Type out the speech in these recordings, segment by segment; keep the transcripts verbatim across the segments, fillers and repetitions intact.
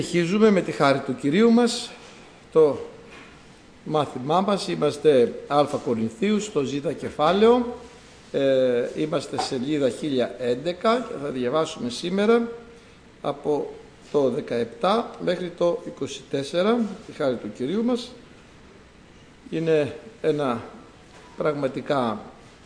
Συνεχίζουμε με τη χάρη του Κυρίου μας το μάθημά μας. Είμαστε Α Κορινθίους στο Ζ κεφάλαιο. Ε, είμαστε σελίδα χίλια έντεκα και θα διαβάσουμε σήμερα από το δεκαεπτά μέχρι το είκοσι τέσσερα τη χάρη του Κυρίου μας. Είναι ένα πραγματικά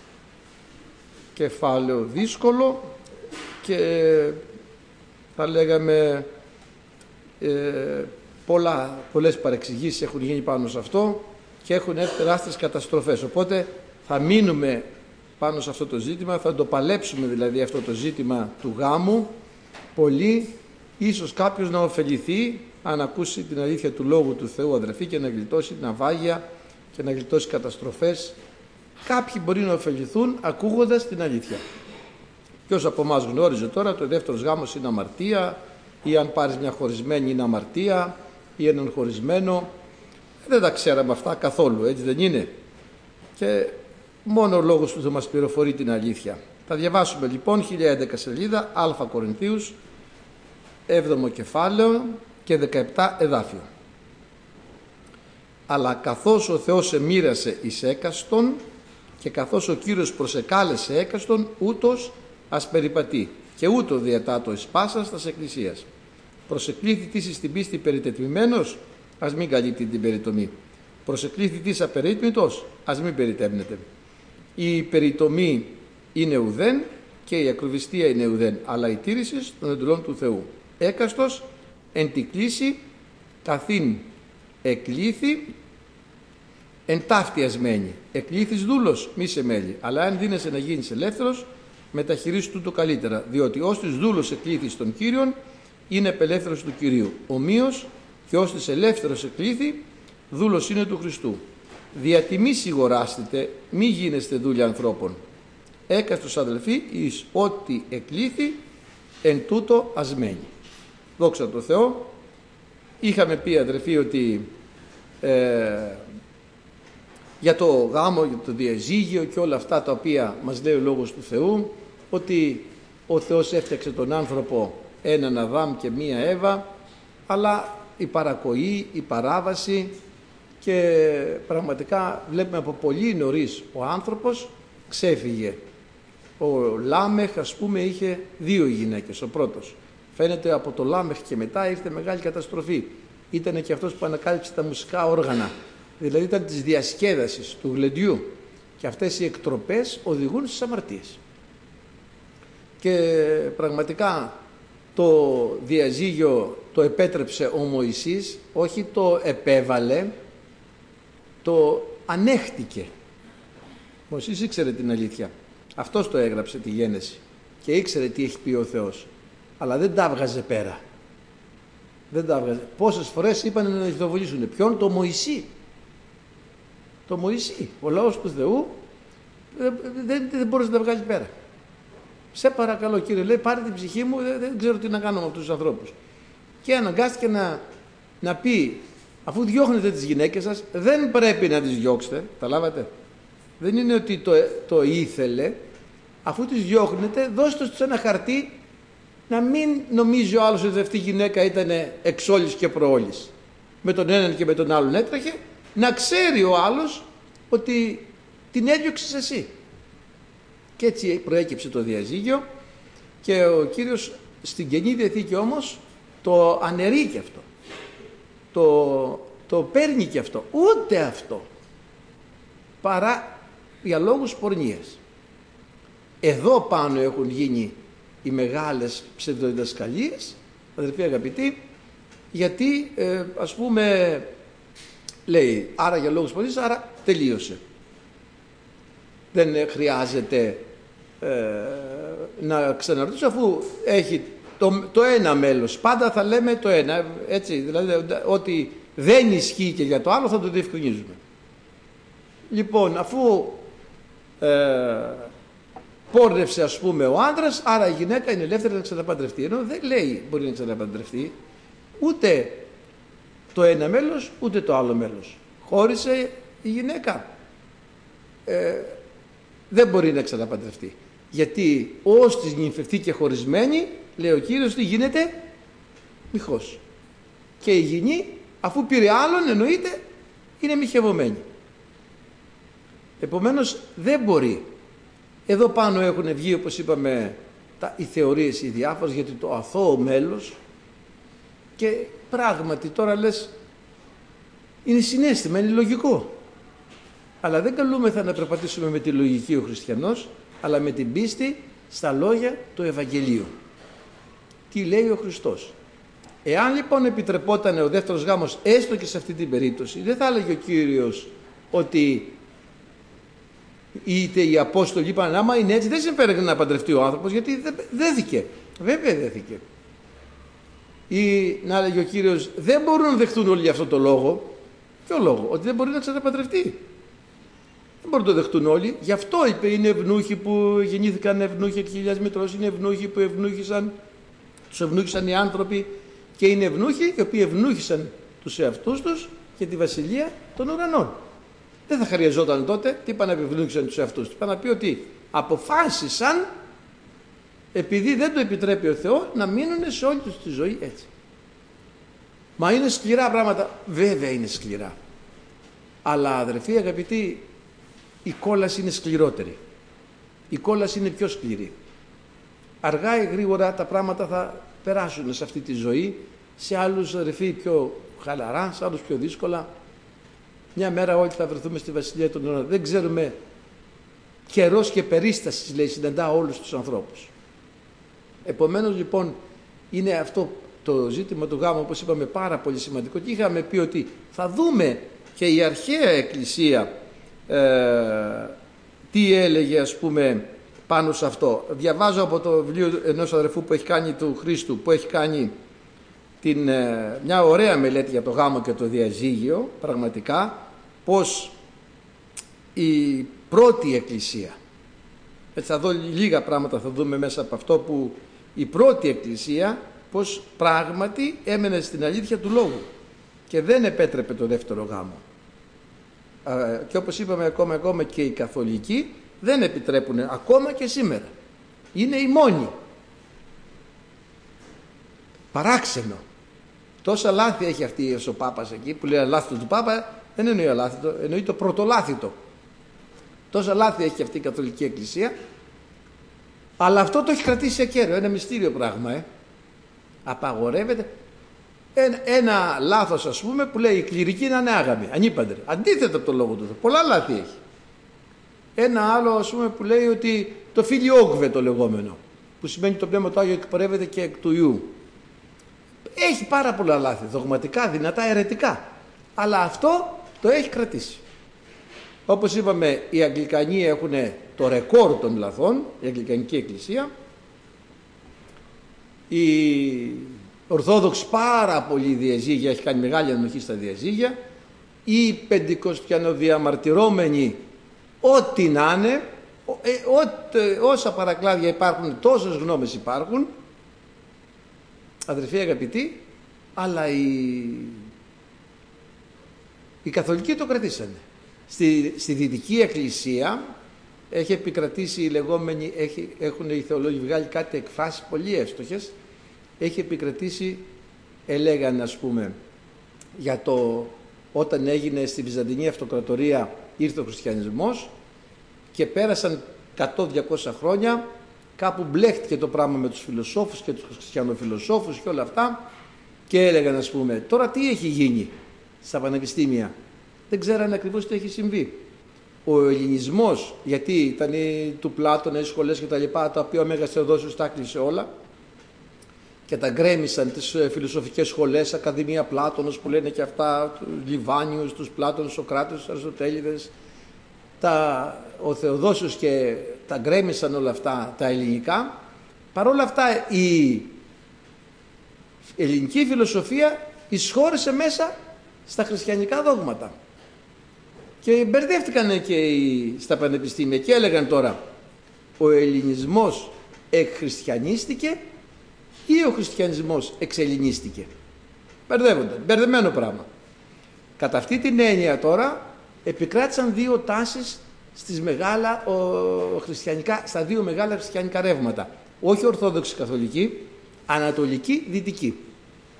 κεφάλαιο δύσκολο και θα λέγαμε ε, πολλά, πολλές παρεξηγήσεις έχουν γίνει πάνω σε αυτό και έχουν έρθει τεράστιες καταστροφές. Οπότε θα μείνουμε πάνω σε αυτό το ζήτημα, θα το παλέψουμε δηλαδή αυτό το ζήτημα του γάμου πολύ. Ίσως κάποιος να ωφεληθεί αν ακούσει την αλήθεια του Λόγου του Θεού, αδερφοί, και να γλιτώσει την αβάγεια και να γλιτώσει καταστροφές. Κάποιοι μπορεί να ωφεληθούν ακούγοντας την αλήθεια. Ποιος από εμάς γνώριζε τώρα ότι ο δεύτερος γάμος είναι αμαρτία, ή αν πάρεις μια χωρισμένη είναι αμαρτία, ή έναν χωρισμένο? Δεν τα ξέραμε αυτά καθόλου, έτσι δεν είναι? Και μόνο ο Λόγος του θα μας πληροφορεί την αλήθεια. Θα διαβάσουμε λοιπόν χίλια έντεκα σελίδα, Α Κορινθίους, έβδομο κεφάλαιο και δεκαεπτά εδάφιο. Αλλά καθώς ο Θεός εμοίρασε εις έκαστον και καθώς ο Κύριος προσεκάλεσε έκαστον, ούτως ας περιπατεί και ούτω διατάτω εις πάσας τας εκκλησίας. Προσεκλήθη της εις την πίστη περιτετμημένος, ας μην καλύπτει την περιτομή. Προσεκλήθη της απερίτμητος, ας μην περιτέμνεται. Η περιτομή είναι ουδέν και η ακροβιστία είναι ουδέν, αλλά η τήρηση των εντολών του Θεού. Έκαστος εν τη κλίση καθήν εκλήθη εν ταύτη ασμένη. Εκλήθης δούλος μη σε μέλη, αλλά αν δίνεσαι να γίνεις ελεύθερος, μεταχειρίσου του το καλύτερα, διότι ως της δούλος εκλήθης των Κύριων είναι επελεύθερος του Κυρίου. Ομοίως και ως της ελεύθερος εκλήθη δούλος είναι του Χριστού. Δια τιμή σιγοράστητε, μη γίνεστε δούλια ανθρώπων. Έκαστος αδελφοί εις ό,τι εκλήθη εν τούτο ασμένη. Δόξα τω Θεώ. Είχαμε πει, αδελφοί, ότι ε, για το γάμο, για το διαζύγιο και όλα αυτά τα οποία μας λέει ο Λόγος του Θεού, ότι ο Θεός έφτιαξε τον άνθρωπο έναν Αδάμ και μία Εύα, αλλά η παρακοή, η παράβαση, και πραγματικά βλέπουμε από πολύ νωρίς ο άνθρωπος ξέφυγε. Ο Λάμεχ, ας πούμε, είχε δύο γυναίκες, ο πρώτος. Φαίνεται από το Λάμεχ και μετά ήρθε μεγάλη καταστροφή. Ήταν και αυτός που ανακάλυψε τα μουσικά όργανα, δηλαδή ήταν της διασκέδασης, του γλεντιού, και αυτές οι εκτροπές οδηγούν στις αμαρτίες. Και πραγματικά το διαζύγιο το επέτρεψε ο Μωυσής, όχι το επέβαλε, το ανέχτηκε. Ο Μωυσής ήξερε την αλήθεια. Αυτός το έγραψε τη Γένεση και ήξερε τι έχει πει ο Θεός, αλλά δεν τα βγάζε πέρα. Δεν τα βγάζε. Πόσες φορές είπαν να ειδοβολήσουν? Ποιον? Το Μωυσή. Το Μωυσή. Ο λαός του Θεού δεν, δεν, δεν μπορούσε να τα βγάλει πέρα. Σε παρακαλώ, Κύριε, λέει, πάρε την ψυχή μου, δεν, δεν ξέρω τι να κάνω με αυτούς τους ανθρώπους. Και αναγκάστηκε να, να πει, αφού διώχνετε τις γυναίκες σας, δεν πρέπει να τις διώξετε. Τα λάβατε? Δεν είναι ότι το, το ήθελε. Αφού τις διώχνετε, δώστε τους ένα χαρτί, να μην νομίζει ο άλλος ότι αυτή η γυναίκα ήταν εξόλης και προόλης. Με τον έναν και με τον άλλον έτρεχε, να ξέρει ο άλλος ότι την έδιωξες εσύ. Και έτσι προέκυψε το διαζύγιο, και ο Κύριος στην Καινή Διαθήκη όμως το αναιρεί και αυτό. Το, το παίρνει και αυτό. Ούτε αυτό. Παρά για λόγους πορνείας. Εδώ πάνω έχουν γίνει οι μεγάλες ψευδοδιδασκαλίες, αδελφοί αγαπητοί, γιατί ε, ας πούμε λέει άρα για λόγους πορνείας, άρα τελείωσε. Δεν χρειάζεται ε, να ξαναρωτήσω, αφού έχει το, το ένα μέλος. Πάντα θα λέμε το ένα, έτσι, δηλαδή ότι δεν ισχύει και για το άλλο θα το διευκρινίζουμε. Λοιπόν, αφού ε, πόρνευσε, ας πούμε, ο άντρας, άρα η γυναίκα είναι ελεύθερη να ξαναπαντρευτεί. Ενώ δεν λέει μπορεί να ξαναπαντρευτεί ούτε το ένα μέλος ούτε το άλλο μέλος. Χώρισε η γυναίκα, ε, δεν μπορεί να ξαναπαντρευτεί. Γιατί ως της νυμφευτεί και χωρισμένη, λέει ο Κύριος, τι γίνεται? Μοιχός. και η γυνή, αφού πήρε άλλον, εννοείται, είναι μοιχευωμένη. Επομένως δεν μπορεί. Εδώ πάνω έχουν βγει, όπως είπαμε, τα, οι θεωρίες οι διάφορες, γιατί το αθώο μέλος, και πράγματι τώρα λες, είναι συναίσθημα, είναι λογικό. Αλλά δεν καλούμεθα να περπατήσουμε με τη λογική ο χριστιανός, αλλά με την πίστη στα λόγια του Ευαγγελίου. Τι λέει ο Χριστός. Εάν λοιπόν επιτρεπόταν ο δεύτερος γάμος, έστω και σε αυτή την περίπτωση, δεν θα έλεγε ο Κύριος ότι είτε οι Απόστολοι είπαν, άμα είναι έτσι δεν συμφέρει να παντρευτεί ο άνθρωπος, γιατί δέθηκε. Βέβαια δέθηκε. Ή να έλεγε ο Κύριος, δεν μπορούν να δεχτούν όλοι αυτό το λόγο. Ποιο λόγο? Ότι δεν μπορεί να ξαναπαντρευτεί. Δεν μπορούν να το δεχτούν όλοι. Γι' αυτό είπε, είναι ευνούχοι που γεννήθηκαν ευνούχοι εκ χιλιάς μητρός, είναι ευνούχοι που ευνούχησαν, τους ευνούχησαν οι άνθρωποι, και είναι ευνούχοι οι οποίοι ευνούχησαν τους εαυτούς τους και τη βασιλεία των ουρανών. Δεν θα χρειαζόταν τότε, τι είπαν να ευνούχησαν τους εαυτούς τους. Είπαν να πει ότι αποφάσισαν, επειδή δεν το επιτρέπει ο Θεός, να μείνουν σε όλη τους τη ζωή έτσι. Μα είναι σκληρά πράγματα. Βέβαια είναι σκληρά. Αλλά αδερφοί αγαπητοί, η κόλαση είναι σκληρότερη. Η κόλαση είναι πιο σκληρή. Αργά ή γρήγορα τα πράγματα θα περάσουν σε αυτή τη ζωή, σε άλλους αδερφοί πιο χαλαρά, σε άλλους πιο δύσκολα. Μια μέρα όλοι θα βρεθούμε στη βασιλεία των ουρανών. Δεν ξέρουμε, καιρός και περίσταση, λέει, συναντά όλους τους ανθρώπους. Επομένως λοιπόν είναι αυτό το ζήτημα του γάμου, όπως είπαμε, πάρα πολύ σημαντικό, και είχαμε πει ότι θα δούμε και η αρχαία Εκκλησία ε, τι έλεγε, ας πούμε, πάνω σε αυτό. Διαβάζω από το βιβλίο ενός αδερφού που έχει κάνει, του Χρήστου, που έχει κάνει την, ε, μια ωραία μελέτη για το γάμο και το διαζύγιο, πραγματικά, πως η πρώτη Εκκλησία, έτσι θα δω λίγα πράγματα, θα δούμε μέσα από αυτό, που η πρώτη Εκκλησία πως πράγματι έμενε στην αλήθεια του λόγου και δεν επέτρεπε το δεύτερο γάμο. Ε, και όπως είπαμε, ακόμα, ακόμα και οι καθολικοί δεν επιτρέπουν ακόμα και σήμερα. Είναι οι μόνοι. Παράξενο. Τόσα λάθη έχει αυτή ο Πάπας εκεί, που λέει λάθη του Πάπα, δεν εννοεί αλάθητο, εννοεί το πρωτολάθητο. Τόσα λάθη έχει αυτή η Καθολική Εκκλησία, αλλά αυτό το έχει κρατήσει ακέραιο, ένα μυστήριο πράγμα. Ε. Απαγορεύεται. Ένα, ένα λάθος, ας πούμε, που λέει η κληρική να είναι άγαμη, ανήπαντρη. Αντίθετα από το λόγο του Θεού. Πολλά λάθη έχει. Ένα άλλο, ας πούμε, που λέει ότι το φιλιόγβε το λεγόμενο, που σημαίνει το Πνεύμα του Άγιο εκπορεύεται και εκ του Ιού. Έχει πάρα πολλά λάθη, δογματικά, δυνατά, αιρετικά. Αλλά αυτό το έχει κρατήσει. Όπως είπαμε, οι Αγγλικανοί έχουν το ρεκόρ των λαθών, η Αγγλικανική Εκκλησία. Η Ορθόδοξη πάρα πολύ διαζύγια, έχει κάνει μεγάλη ανοχή στα διαζύγια. Οι Πεντηκοστιανοδιαμαρτυρόμενοι, ό,τι να είναι, ε, ό, όσα παρακλάδια υπάρχουν, τόσες γνώμες υπάρχουν, αδερφοί αγαπητοί, αλλά οι, οι καθολικοί το κρατήσανε. Στη, στη Δυτική Εκκλησία έχει επικρατήσει η λεγόμενη, έχει, έχουν οι θεολόγοι βγάλει κάτι εκφράσεις πολύ εύστοχες, έχει επικρατήσει, έλεγαν, ας πούμε, για το όταν έγινε στη Βυζαντινή Αυτοκρατορία, ήρθε ο χριστιανισμός και πέρασαν εκατό διακόσια χρόνια, κάπου μπλέχτηκε το πράγμα με τους φιλοσόφους και τους χριστιανοφιλοσόφους και όλα αυτά, και έλεγαν, ας πούμε, τώρα τι έχει γίνει στα πανεπιστήμια. Δεν ξέρανε ακριβώς τι έχει συμβεί. Ο ελληνισμός, γιατί ήταν του Πλάτωνα, οι σχολές και τα λοιπά, τα οποία ο Μέγας Θεοδόσιος τα κλείσε όλα και τα γκρέμισαν τις φιλοσοφικές σχολές, Ακαδημία Πλάτωνος που λένε και αυτά, τους Λιβάνιους, τους Πλάτωνους, Σοκράτες, τους Αριστοτέληδες, τα, ο Θεοδόσιος, και τα γκρέμισαν όλα αυτά τα ελληνικά. Παρ' όλα αυτά η ελληνική φιλοσοφία εισχώρησε μέσα στα χριστιανικά δόγματα. Και μπερδεύτηκαν και οι, στα πανεπιστήμια και έλεγαν τώρα, ο ελληνισμός εκχριστιανίστηκε ή ο χριστιανισμός εξελληνίστηκε. Μπερδεύονταν, μπερδεμένο πράγμα. Κατά αυτή την έννοια τώρα επικράτησαν δύο τάσεις στις μεγάλα, ο, χριστιανικά, στα δύο μεγάλα χριστιανικά ρεύματα. Όχι ορθόδοξη καθολική, ανατολική, δυτική.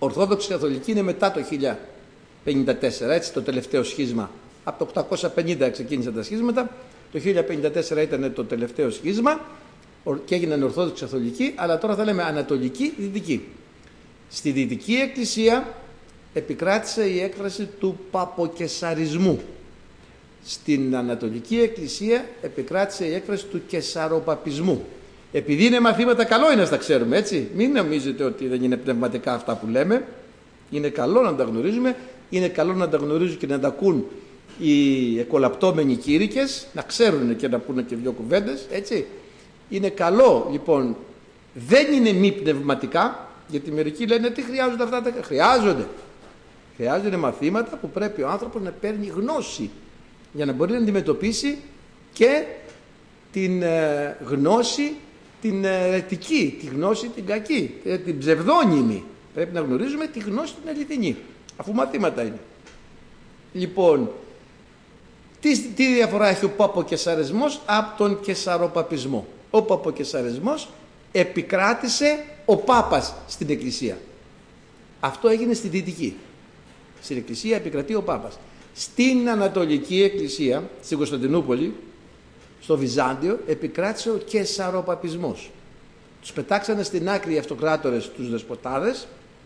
Ορθόδοξη Καθολική είναι μετά το χίλια πενήντα τέσσερα, έτσι, το τελευταίο σχίσμα. Από το οκτακόσια πενήντα ξεκίνησαν τα σχίσματα, το χίλια πενήντα τέσσερα ήταν το τελευταίο σχίσμα και έγιναν Ορθόδοξη Καθολική, αλλά τώρα θα λέμε Ανατολική Δυτική. Στη Δυτική Εκκλησία επικράτησε η έκφραση του παποκεσαρισμού. Στην Ανατολική Εκκλησία επικράτησε η έκφραση του κεσαροπαπισμού. Επειδή είναι μαθήματα, καλό είναι να τα ξέρουμε, έτσι. Μην νομίζετε ότι δεν είναι πνευματικά αυτά που λέμε. Είναι καλό να τα γνωρίζουμε, είναι καλό να τα γνωρίζουν και να τα ακούν οι εκολαπτώμενοι κήρυκες, να ξέρουν και να πούνε και δύο κουβέντες, έτσι. Είναι καλό, λοιπόν, δεν είναι μη πνευματικά, γιατί μερικοί λένε τι χρειάζονται αυτά τα... Χρειάζονται. Χρειάζονται μαθήματα που πρέπει ο άνθρωπος να παίρνει γνώση για να μπορεί να αντιμετωπίσει και την ε, γνώση την αιρετική, τη γνώση την κακή, την ψευδόνυμη. Πρέπει να γνωρίζουμε τη γνώση την αληθινή, αφού μαθήματα είναι. Λοιπόν, τι, τι διαφορά έχει ο παποκεσαρισμός από τον κεσαροπαπισμό? Ο παποκεσαρισμός επικράτησε ο Πάπας στην Εκκλησία. Αυτό έγινε στη Δυτική. Στην Εκκλησία επικρατεί ο Πάπας. Στην Ανατολική Εκκλησία, στην Κωνσταντινούπολη, στο Βυζάντιο, επικράτησε ο κεσαροπαπισμός. Τους πετάξανε στην άκρη οι αυτοκράτορες τους δεσποτάδες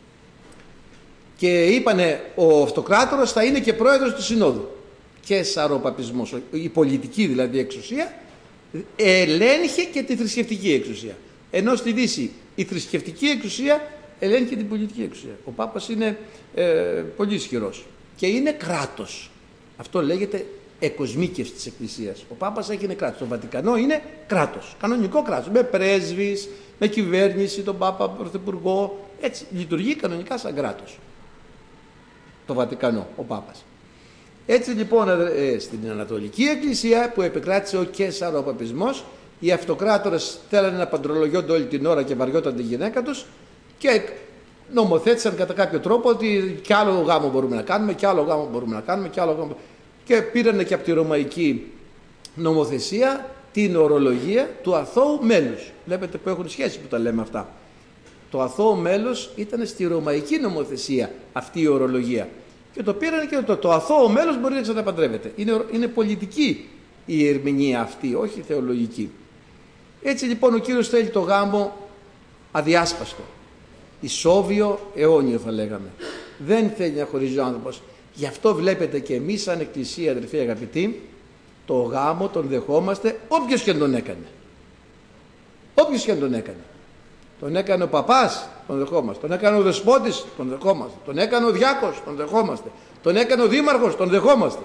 και είπανε ο αυτοκράτορας θα είναι και πρόεδρος του Συνόδου. Κεσαροπαπισμός, η πολιτική δηλαδή εξουσία, ελέγχε και τη θρησκευτική εξουσία. Ενώ στη Δύση η θρησκευτική εξουσία ελέγχει και την πολιτική εξουσία. Ο Πάπας είναι ε, πολύ ισχυρός και είναι κράτος. Αυτό λέγεται εκοσμίκευση της Εκκλησίας. Ο Πάπας έγινε κράτος. Το Βατικανό είναι κράτος. Κανονικό κράτος. Με πρέσβεις, με κυβέρνηση, τον Πάπα, πρωθυπουργό. Έτσι λειτουργεί κανονικά σαν κράτος. Το Βατικανό, ο Πάπας. Έτσι λοιπόν ε, στην Ανατολική Εκκλησία που επικράτησε ο κεσαροπαπισμός, οι αυτοκράτορες θέλανε να παντρολογιόνται όλη την ώρα και βαριόταν τη γυναίκα τους και νομοθέτησαν κατά κάποιο τρόπο ότι κι άλλο γάμο μπορούμε να κάνουμε, κι άλλο γάμο μπορούμε να κάνουμε, κι άλλο γάμο. Και πήρανε και από τη ρωμαϊκή νομοθεσία την ορολογία του αθώου μέλους. Βλέπετε που έχουν σχέση που τα λέμε αυτά. Το αθώο μέλος ήταν στη ρωμαϊκή νομοθεσία αυτή η ορολογία. Και το πήρανε και το, το αθώο μέλος μπορεί να ξαναπαντρεύεται. Είναι, είναι πολιτική η ερμηνεία αυτή, όχι θεολογική. Έτσι λοιπόν ο Κύριος θέλει το γάμο αδιάσπαστο. Ισόβιο, αιώνιο θα λέγαμε. Δεν θέλει να χωρίζει ο άνθρωπος. Γι' αυτό βλέπετε και εμείς σαν Εκκλησία, αδερφοί αγαπητοί, το γάμο τον δεχόμαστε όποιος και τον έκανε. Όποιος και τον έκανε. Τον έκανε ο παπάς, τον δεχόμαστε. Τον έκανε ο δεσπότης, τον δεχόμαστε. Τον έκανε ο διάκος, τον δεχόμαστε. Τον έκανε ο δήμαρχος, τον δεχόμαστε.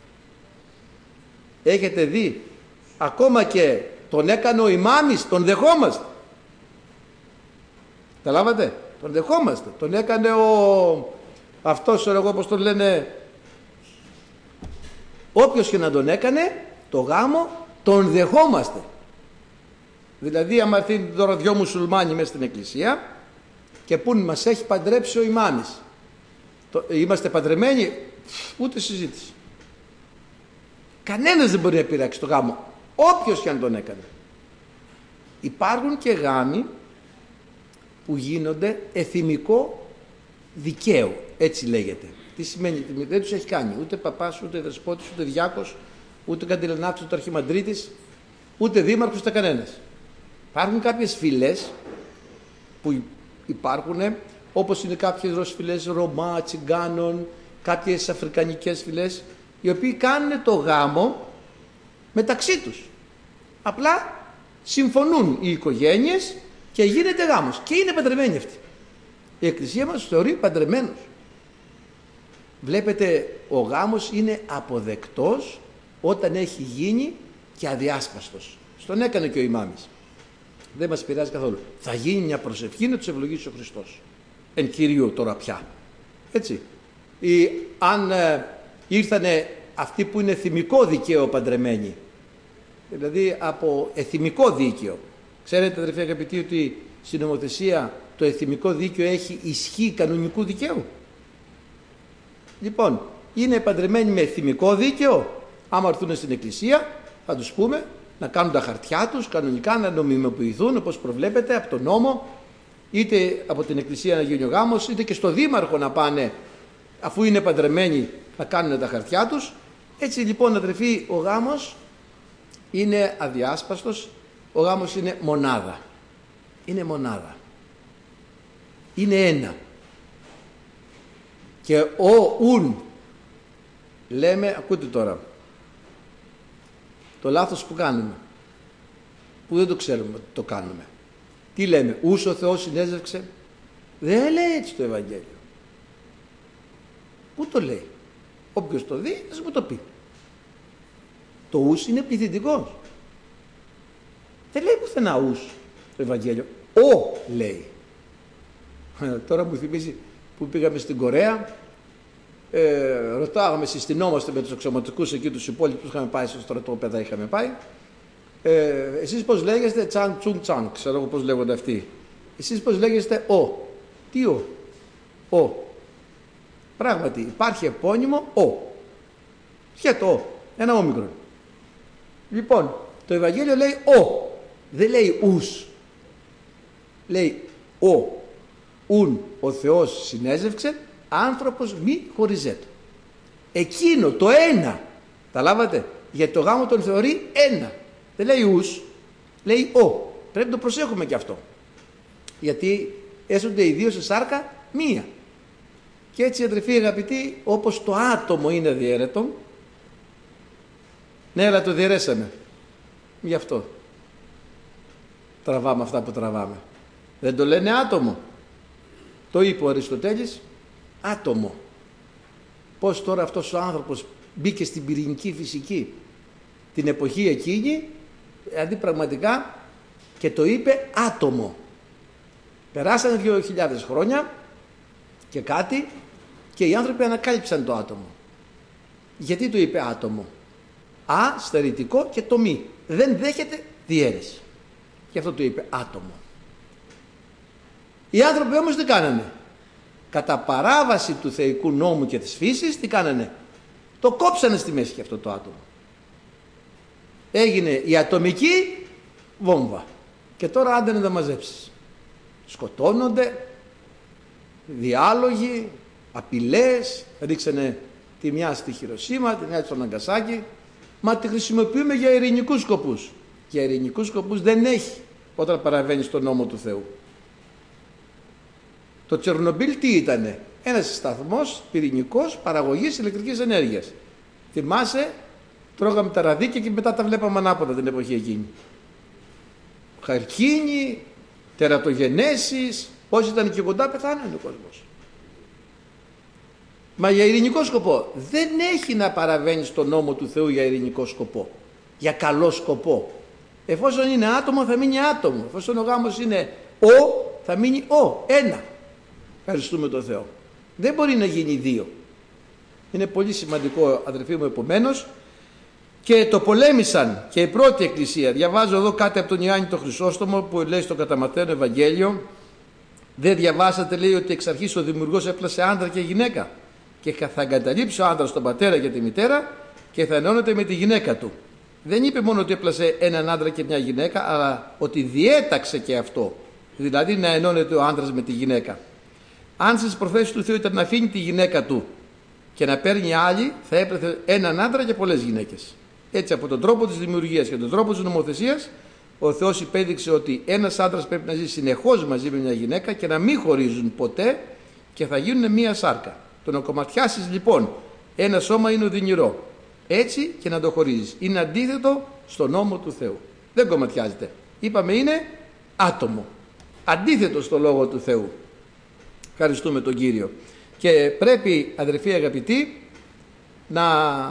Έχετε δει, ακόμα και τον έκανε ο ημάμις, τον δεχόμαστε. Καταλάβατε, τον δεχόμαστε. Τον έκανε ο... αυτός, εγώ πώς τον λένε, όποιος και να τον έκανε, το γάμο τον δεχόμαστε. Δηλαδή άμα έρθει τώρα δυο μουσουλμάνοι μέσα στην εκκλησία και πούν μας έχει παντρέψει ο ημάμις, το, είμαστε παντρεμένοι, ούτε συζήτηση. Κανένας δεν μπορεί να πειράξει το γάμο, όποιος και αν τον έκανε. Υπάρχουν και γάμοι που γίνονται εθιμικό δικαίου, έτσι λέγεται. Τι σημαίνει, δεν τους έχει κάνει ούτε παπάς, ούτε δεσπότης, ούτε διάκος, ούτε καντιλανάτης, ούτε αρχιμαντρίτης, ούτε δήμαρχος, ούτε κανένας. Υπάρχουν κάποιες φυλές που υπάρχουν, όπως είναι κάποιες φυλές Ρωμά, Τσιγκάνων, κάποιες αφρικανικές φυλές, οι οποίοι κάνουν το γάμο μεταξύ τους. Απλά συμφωνούν οι οικογένειες και γίνεται γάμος. Και είναι παντρεμένοι αυτοί. Η Εκκλησία μας τους θεωρεί παντρεμένους. Βλέπετε, ο γάμος είναι αποδεκτός όταν έχει γίνει και αδιάσπαστος. Στον έκανε και ο ημάμις. Δεν μας πειράζει καθόλου. Θα γίνει μια προσευχή να τους ευλογήσει ο Χριστός. Εν Κυρίω τώρα πια. Έτσι. Ή, αν ε, ήρθανε αυτοί που είναι εθιμικό δικαίο παντρεμένοι, δηλαδή από εθιμικό δίκαιο. Ξέρετε, αδερφοί αγαπητοί, ότι στην νομοθεσία το εθιμικό δίκαιο έχει ισχύ κανονικού δικαίου. Λοιπόν, είναι παντρεμένοι με εθιμικό δίκαιο. Άμα έρθουν στην εκκλησία, θα τους πούμε να κάνουν τα χαρτιά τους κανονικά, να νομιμοποιηθούν όπως προβλέπεται από τον νόμο είτε από την εκκλησία να γίνει ο γάμος, είτε και στο δήμαρχο να πάνε, αφού είναι παντρεμένοι, να κάνουν τα χαρτιά τους. Έτσι λοιπόν, αδερφοί, ο γάμος είναι αδιάσπαστος, ο γάμος είναι μονάδα. Είναι μονάδα. Είναι ένα. Και ο ουν, λέμε, ακούτε τώρα, το λάθος που κάνουμε, που δεν το ξέρουμε ότι το κάνουμε. Τι λέμε, ους ο Θεός συνέζευξε? Δεν λέει έτσι το Ευαγγέλιο. Πού το λέει? Όποιος το δει, ας μου το πει. Το ους είναι πληθυντικός. Δεν λέει πουθενά ους το Ευαγγέλιο. Ο λέει. Τώρα μου θυμίζει που πήγαμε στην Κορέα, ε, ρωτάγαμε, συστηνόμαστε με τους αξιωματικούς εκεί, τους υπόλοιπους που είχαμε πάει στο στρατόπεδα, είχαμε πάει. Ε, εσείς πώς λέγεστε? Τσαν τσουν τσαν, ξέρω εγώ πώς λέγονται αυτοί. Εσείς πώς λέγεστε? Ο. Τι ο? Ο. Πράγματι υπάρχει επώνυμο ο. Σχέτο ο. Ένα όμικρον. Λοιπόν, το Ευαγγέλιο λέει ο. Δεν λέει ους. Λέει ο. Ουν ο Θεός συνέζευξε, άνθρωπος μη χωριζέτο. Εκείνο το ένα. Τα λάβατε? Γιατί το γάμο τον θεωρεί ένα. Δεν λέει ους, λέει ο. Πρέπει να το προσέχουμε και αυτό. Γιατί έσονται οι δύο σε σάρκα μία. Και έτσι, αδερφοί αγαπητοί, όπως το άτομο είναι αδιαίρετο, ναι, αλλά το διαιρέσαμε. Γι' αυτό τραβάμε αυτά που τραβάμε. Δεν το λένε άτομο. Το είπε ο Αριστοτέλης, άτομο. Πώς τώρα αυτός ο άνθρωπος μπήκε στην πυρηνική φυσική την εποχή εκείνη, αντί πραγματικά, και το είπε άτομο. Περάσανε δύο χιλιάδες χρόνια και κάτι και οι άνθρωποι ανακάλυψαν το άτομο. Γιατί το είπε άτομο? Α, στερητικό, και το μη. Δεν δέχεται διαίρεση. Γι' αυτό το είπε άτομο. Οι άνθρωποι όμως τι κάνανε? Κατά παράβαση του θεϊκού νόμου και της φύσης, τι κάνανε? Το κόψανε στη μέση και αυτό το άτομο. Έγινε η ατομική βόμβα. Και τώρα άντε να τα μαζέψεις. Σκοτώνονται, διάλογοι, απειλές, ρίξανε τη μια στη Χειροσίμα, τη μια στο Ναγκασάκι, μα τη χρησιμοποιούμε για ειρηνικούς σκοπούς. Για ειρηνικούς σκοπούς δεν έχει όταν παραβαίνει στον νόμο του Θεού. Το Τσερνομπίλ τι ήτανε? Ένας σταθμός πυρηνικός παραγωγής ηλεκτρικής ενέργειας. Θυμάσαι, τρώγαμε τα ραδίκια και μετά τα βλέπαμε ανάποδα την εποχή εκείνη. Χαρκίνοι, τερατογενέσεις, όσοι ήταν και κοντά πεθάνανε ο κόσμος. Μα για ειρηνικό σκοπό. Δεν έχει να παραβαίνει στον νόμο του Θεού για ειρηνικό σκοπό. Για καλό σκοπό. Εφόσον είναι άτομο θα μείνει άτομο. Εφόσον ο γάμος είναι ο, θα μείνει ο. Ένα. Ευχαριστούμε τον Θεό. Δεν μπορεί να γίνει δύο. Είναι πολύ σημαντικό, αδερφοί μου, επομένως. Και το πολέμησαν και η πρώτη εκκλησία. Διαβάζω εδώ κάτι από τον Ιωάννη τον Χρυσόστομο που λέει στο Καταμαθαίνω Ευαγγέλιο. Δεν διαβάσατε, λέει, ότι εξ αρχής ο δημιουργός έπλασε άντρα και γυναίκα και θα εγκαταλείψει ο άντρας τον πατέρα και τη μητέρα και θα ενώνεται με τη γυναίκα του. Δεν είπε μόνο ότι έπλασε έναν άντρα και μια γυναίκα, αλλά ότι διέταξε και αυτό. Δηλαδή να ενώνεται ο άντρας με τη γυναίκα. Αν στις προθέσεις του Θεού ήταν να αφήνει τη γυναίκα του και να παίρνει άλλη, θα έπλεθε έναν άντρα και πολλές γυναίκες. Έτσι, από τον τρόπο της δημιουργίας και τον τρόπο της νομοθεσίας, ο Θεός υπέδειξε ότι ένας άντρας πρέπει να ζει συνεχώς μαζί με μια γυναίκα και να μην χωρίζουν ποτέ και θα γίνουν μία σάρκα. Το να κομματιάσεις λοιπόν ένα σώμα είναι οδυνηρό. Έτσι και να το χωρίζεις. Είναι αντίθετο στον νόμο του Θεού. Δεν κομματιάζεται. Είπαμε είναι άτομο. Αντίθετο στο λόγο του Θεού. Ευχαριστούμε τον Κύριο. Και πρέπει, αδερφοί αγαπητοί, να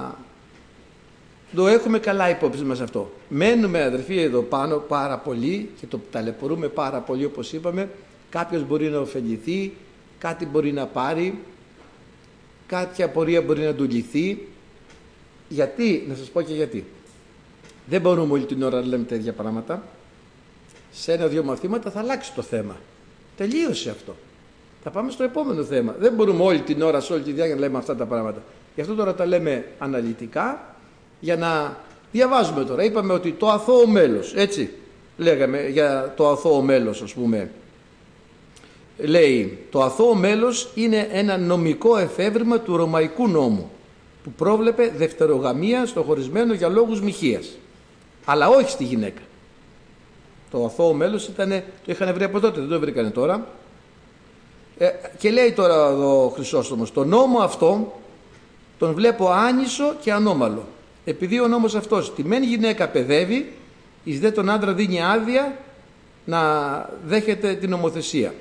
το έχουμε καλά υπόψη μας αυτό. Μένουμε, αδερφοί, εδώ πάνω πάρα πολύ και το ταλαιπωρούμε πάρα πολύ, όπως είπαμε. Κάποιος μπορεί να ωφεληθεί, κάτι μπορεί να πάρει, κάποια απορία μπορεί να του λυθεί. Γιατί, να σας πω και γιατί. Δεν μπορούμε όλη την ώρα να λέμε τα ίδια πράγματα. Σε ένα-δυο μαθήματα θα αλλάξει το θέμα. Τελείωσε αυτό. Θα πάμε στο επόμενο θέμα. Δεν μπορούμε όλη την ώρα, σε όλη τη διάρκεια να λέμε αυτά τα πράγματα. Γι' αυτό τώρα τα λέμε αναλυτικά, για να διαβάζουμε τώρα. Είπαμε ότι το αθώο μέλος, έτσι λέγαμε για το αθώο μέλος, ας πούμε. λέει, το αθώο μέλος είναι ένα νομικό εφεύρημα του ρωμαϊκού νόμου που πρόβλεπε δευτερογαμία στο χωρισμένο για λόγους μοιχείας, αλλά όχι στη γυναίκα. Το αθώο μέλος ήτανε, το είχαν βρει από τότε, δεν το βρήκανε τώρα. Ε, και λέει τώρα εδώ ο Χρυσόστομος, το νόμο αυτό τον βλέπω άνισο και ανώμαλο, επειδή ο νόμος αυτός τη μεν γυναίκα παιδεύει, εις δε τον άντρα δίνει άδεια να δέχεται την νομοθεσία.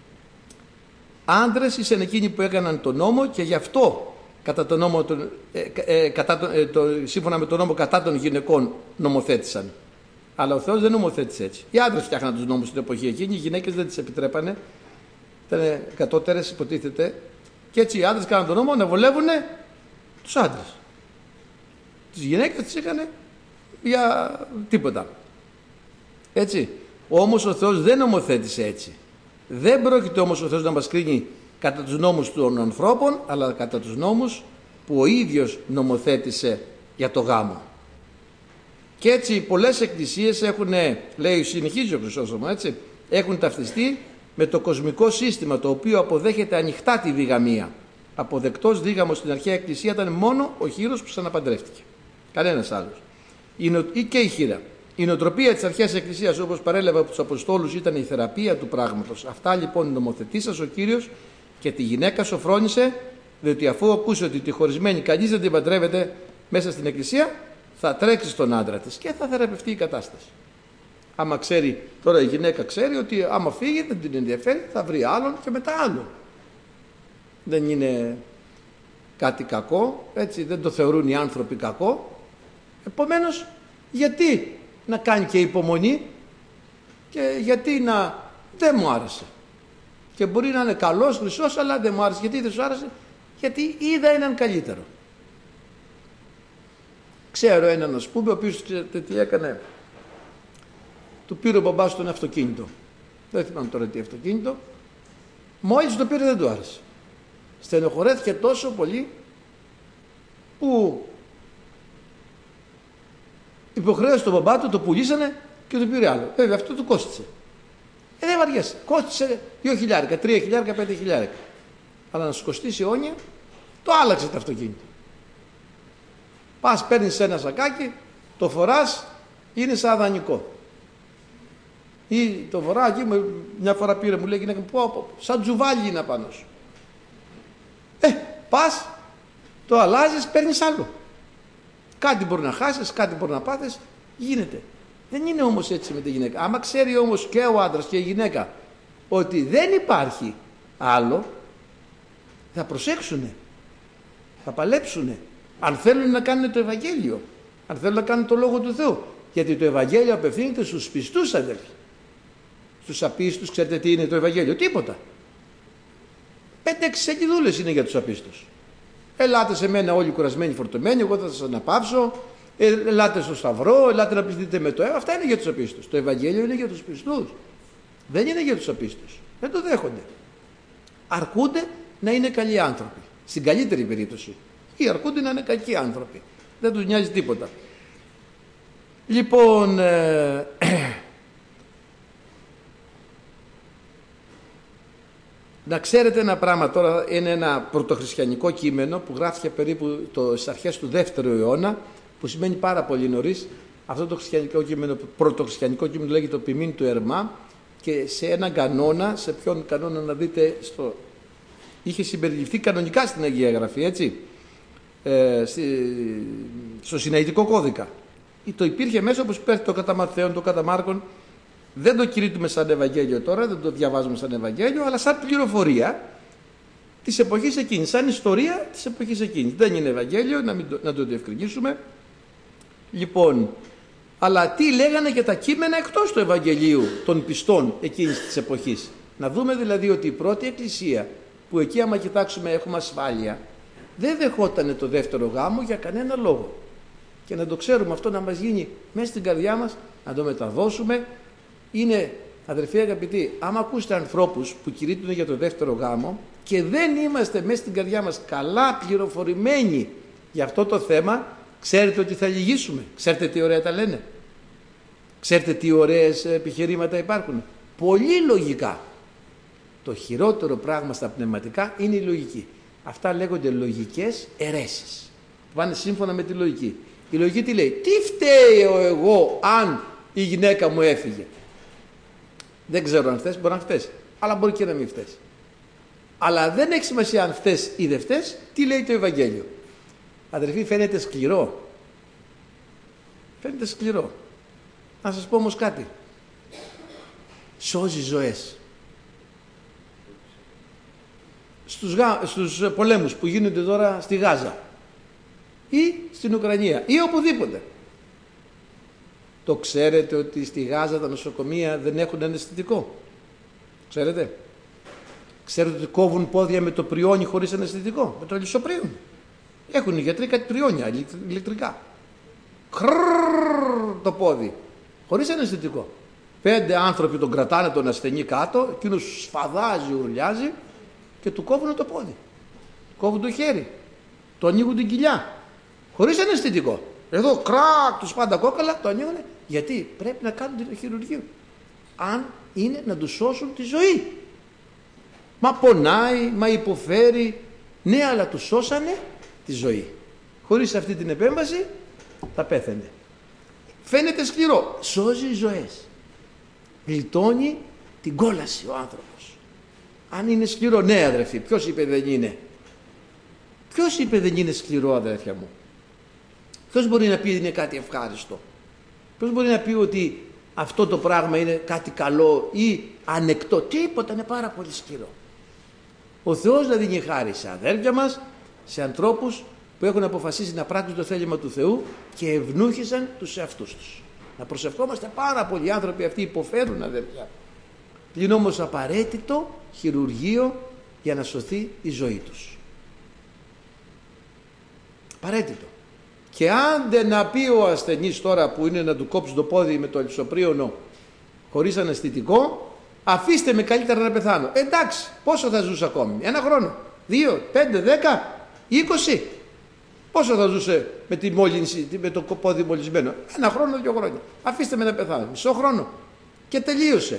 Άντρες ήσαν εκείνοι που έκαναν τον νόμο και γι' αυτό κατά τον νόμο, ε, ε, κατά τον, ε, το, σύμφωνα με τον νόμο κατά των γυναικών νομοθέτησαν. Αλλά ο Θεός δεν νομοθέτησε έτσι. Οι άντρες φτιάχναν τους νόμους στην εποχή εκείνη, οι γυναίκες δεν τις επιτρέπανε. Ήταν κατώτερες υποτίθεται. Και έτσι οι άντρες κάναν τον νόμο να βολεύουν τους άντρες. Τις γυναίκες τις είχαν για τίποτα. Έτσι. Όμως ο Θεός δεν νομοθέτησε έτσι. Δεν πρόκειται όμως ο Θεός να μας κρίνει κατά τους νόμους των ανθρώπων, αλλά κατά τους νόμους που ο ίδιος νομοθέτησε για το γάμο. Και έτσι πολλές εκκλησίες έχουν, λέει, συνεχίζει ο Χρυσόστομος, έτσι, έχουν ταυτιστεί με το κοσμικό σύστημα, το οποίο αποδέχεται ανοιχτά τη διγαμία. Αποδεκτός δίγαμος στην αρχαία εκκλησία ήταν μόνο ο χήρος που ξαναπαντρεύτηκε. Κανένας άλλος. Η νο... ή και η χήρα. Η νοοτροπία της αρχαίας εκκλησίας, όπως παρέλαβε από τους Αποστόλους, ήταν η θεραπεία του πράγματος. Αυτά λοιπόν νομοθετήσας ο Κύριος και τη γυναίκα σοφρόνησε, διότι αφού ακούσει ότι τη χωρισμένη κανείς δεν την παντρεύεται μέσα στην εκκλησία, θα τρέξει στον άντρα της και θα θεραπευτεί η κατάσταση. Άμα ξέρει, τώρα η γυναίκα ξέρει ότι άμα φύγει δεν την ενδιαφέρει, θα βρει άλλον και μετά άλλον. Δεν είναι κάτι κακό, έτσι, δεν το θεωρούν οι άνθρωποι κακό. Επομένως, γιατί να κάνει και υπομονή και γιατί να δεν μου άρεσε. Και μπορεί να είναι καλός, χρυσός, αλλά δεν μου άρεσε. Γιατί δεν σου άρεσε? Γιατί είδα έναν καλύτερο. Ξέρω έναν, ας πούμε, ο οποίος τι έκανε. Του πήρε ο μπαμπάς του ένα αυτοκίνητο. Δεν θυμάμαι τώρα τι αυτοκίνητο. Μόλις το πήρε δεν του άρεσε. Στενοχωρέθηκε τόσο πολύ που υποχρέωσε τον μπαμπά του, το πουλήσανε και το πήρε άλλο. Βέβαια αυτό του κόστησε. Ε, δεν βαριέσαι. Κόστησε δύο χιλιάρικα, τρία χιλιάρικα, πέντε χιλιάρικα. Αλλά να σου κοστίσει αιώνια, το άλλαξε το αυτοκίνητο. Πας, παίρνεις ένα σακάκι, το φοράς, είναι σαν δανεικό. Ή το φοράω εκεί, μια φορά πήρε, μου λέει γυναίκα μου, πω, πω, σαν τζουβάλι είναι απάνω σου. Ε, πας, το αλλάζεις, παίρνεις άλλο. Κάτι μπορεί να χάσεις, κάτι μπορεί να πάθεις, γίνεται. Δεν είναι όμως έτσι με τη γυναίκα. Άμα ξέρει όμως και ο άντρας και η γυναίκα ότι δεν υπάρχει άλλο, θα προσέξουνε, θα παλέψουνε. Αν θέλουν να κάνουν το Ευαγγέλιο, αν θέλουν να κάνουν το Λόγο του Θεού. Γιατί το Ευαγγέλιο απευθύνεται στους πιστούς αδελφοί. Στους απίστους, ξέρετε τι είναι το Ευαγγέλιο? Τίποτα. Πέντε-έξι σελίδουλες είναι για τους απίστους. Ελάτε σε μένα όλοι κουρασμένοι, φορτωμένοι, εγώ θα σας αναπαύσω. Ελάτε στο Σταυρό, ελάτε να πιστείτε με το αίμα. Αυτά είναι για τους απίστους. Το Ευαγγέλιο είναι για τους πιστούς. Δεν είναι για τους απίστους. Δεν το δέχονται. Αρκούνται να είναι καλοί άνθρωποι. Στην καλύτερη περίπτωση. Ή αρκούνται να είναι κακοί άνθρωποι. Δεν τους νοιάζει τίποτα. Λοιπόν, ε, να ξέρετε ένα πράγμα τώρα, είναι ένα πρωτοχριστιανικό κείμενο που γράφτηκε περίπου το, στις αρχές του δεύτερου αιώνα, που σημαίνει πάρα πολύ νωρίς. Αυτό το χριστιανικό κείμενο, πρωτοχριστιανικό κείμενο λέγεται το ποιμήν του Ερμά, και σε έναν κανόνα, σε ποιον κανόνα να δείτε, στο, είχε συμπεριληφθεί κανονικά στην Αγία Γραφή, έτσι, ε, στη, στο Συναϊτικό κώδικα. Το υπήρχε μέσα όπως υπάρχει το κατά Ματθαίον, το κατά Μάρκον. Δεν το κηρύττουμε σαν Ευαγγέλιο τώρα, δεν το διαβάζουμε σαν Ευαγγέλιο, αλλά σαν πληροφορία της εποχής εκείνης, σαν ιστορία της εποχής εκείνης. Δεν είναι Ευαγγέλιο, να, μην το, να το διευκρινίσουμε. Λοιπόν, αλλά τι λέγανε και τα κείμενα εκτός του Ευαγγελίου των πιστών εκείνης της εποχής. Να δούμε δηλαδή ότι η πρώτη εκκλησία, που εκεί άμα κοιτάξουμε έχουμε ασφάλεια, δεν δεχότανε το δεύτερο γάμο για κανένα λόγο. Και να το ξέρουμε αυτό, να μας γίνει μέσα στην καρδιά μας, να το μεταδώσουμε. Είναι, αδερφοί αγαπητοί, άμα ακούσετε ανθρώπους που κηρύττουν για το δεύτερο γάμο και δεν είμαστε μέσα στην καρδιά μας καλά πληροφορημένοι για αυτό το θέμα, ξέρετε ότι θα λυγίσουμε. Ξέρετε τι ωραία τα λένε. Ξέρετε τι ωραίες επιχειρήματα υπάρχουν. Πολύ λογικά. Το χειρότερο πράγμα στα πνευματικά είναι η λογική. Αυτά λέγονται λογικές αιρέσεις. Πάνε σύμφωνα με τη λογική. Η λογική τι λέει? Τι φταίω εγώ αν η γυναίκα μου έφυγε? Δεν ξέρω αν φταίς, μπορεί να φταίς, αλλά μπορεί και να μην φταίς. Αλλά δεν έχει σημασία αν φταίς ή δεν φταίς. Τι λέει το Ευαγγέλιο? Αδερφοί, φαίνεται σκληρό. Φαίνεται σκληρό. Να σας πω όμως κάτι. Σώζει ζωές. Στους, γα... στους πολέμους που γίνονται τώρα στη Γάζα ή στην Ουκρανία ή οπουδήποτε. Το ξέρετε ότι στη Γάζα τα νοσοκομεία δεν έχουν αναισθητικό? Ξέρετε? Ξέρετε ότι κόβουν πόδια με το πριόνι χωρίς αναισθητικό? Με το λυσοπρίον. Έχουν οι γιατροί κάτι πριόνια ηλεκτρικά. Χρρρρρρ το πόδι. Χωρίς αναισθητικό. Πέντε άνθρωποι τον κρατάνε τον ασθενή κάτω, εκείνος σφαδάζει, ουρλιάζει και του κόβουν το πόδι. Κόβουν το χέρι. Το ανοίγουν την κοιλιά. Χωρίς αναισθητικό. Εδώ κράκ, τους πάντα κόκαλα, το ανοίγουν. Γιατί πρέπει να κάνουν την χειρουργία. Αν είναι να του σώσουν τη ζωή. Μα πονάει, μα υποφέρει. Ναι, αλλά του σώσανε τη ζωή. Χωρίς αυτή την επέμβαση θα πέθανε. Φαίνεται σκληρό. Σώζει ζωές. Γλιτώνει την κόλαση ο άνθρωπος. Αν είναι σκληρό, ναι αδερφοί, ποιος είπε δεν είναι? Ποιος είπε δεν είναι σκληρό, αδερφιά μου? Ποιος μπορεί να πει ότι είναι κάτι ευχάριστο? Ποιος μπορεί να πει ότι αυτό το πράγμα είναι κάτι καλό ή ανεκτό? Τίποτα, είναι πάρα πολύ σκληρό. Ο Θεός να δίνει χάρη σε αδέρφια μας, σε ανθρώπους που έχουν αποφασίσει να πράξουν το θέλημα του Θεού και ευνούχησαν τους εαυτούς τους. Να προσευχόμαστε πάρα πολλοί άνθρωποι αυτοί υποφέρουν, αδέρφια. Είναι όμως απαραίτητο χειρουργείο για να σωθεί η ζωή τους. Απαραίτητο. Και αν δεν να πει ο ασθενής τώρα που είναι να του κόψει το πόδι με το αλυσοπρίωνο χωρίς αναισθητικό, αφήστε με καλύτερα να πεθάνω. Εντάξει, πόσο θα ζούσε ακόμη? Ένα χρόνο, δύο, πέντε, δέκα, είκοσι? Πόσο θα ζούσε με, τη μόλυνση, με το πόδι μολυσμένο? Ένα χρόνο, δύο χρόνια. Αφήστε με να πεθάνω. Μισό χρόνο. Και τελείωσε.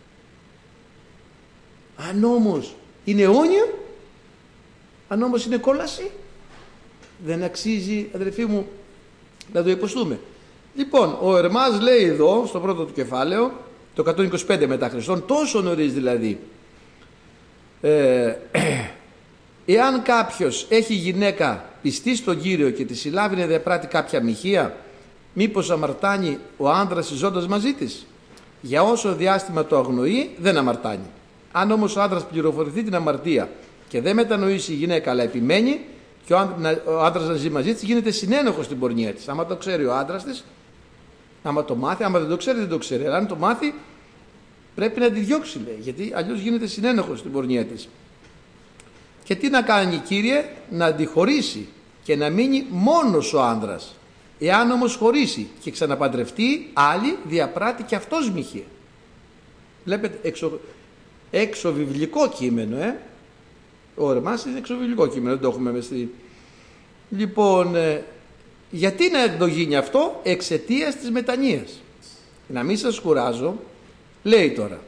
Αν όμως είναι αιώνια, αν όμως είναι κόλαση, δεν αξίζει, αδερφοί μου, να το υποστούμε. Λοιπόν, ο Ερμάς λέει εδώ, στο πρώτο του κεφάλαιο, το εκατόν είκοσι πέντε μετά Χριστόν, τόσο νωρίς δηλαδή, ε, εάν κάποιος έχει γυναίκα πιστή στον Κύριο και τη συλλάβει να διαπράττει κάποια μοιχεία, μήπως αμαρτάνει ο άντρας ζώντας μαζί της? Για όσο διάστημα το αγνοεί, δεν αμαρτάνει. Αν όμως ο άντρας πληροφορηθεί την αμαρτία και δεν μετανοήσει η γυναίκα, αλλά επιμένει, και ο άντρας να ζει μαζί της, γίνεται συνένοχος στην πορνεία της. Άμα το ξέρει ο άντρας της, άμα το μάθει, άμα δεν το ξέρει, δεν το ξέρει. Αλλά αν το μάθει, πρέπει να τη διώξει, λέει, γιατί αλλιώς γίνεται συνένοχος στην πορνεία της. Και τι να κάνει, Κύριε? Να αντιχωρήσει και να μείνει μόνος ο άντρας. Εάν όμως χωρίσει και ξαναπαντρευτεί, άλλη διαπράττει και αυτός μοιχεία. Βλέπετε, εξω, εξωβιβλικό κείμενο, ε. Ο Ερμάς είναι εξωβιβλικό κείμενο, δεν το έχουμε μες στη... Λοιπόν, ε, γιατί να το γίνει αυτό? Εξαιτίας της μετανοίας. Να μην σας κουράζω, λέει τώρα,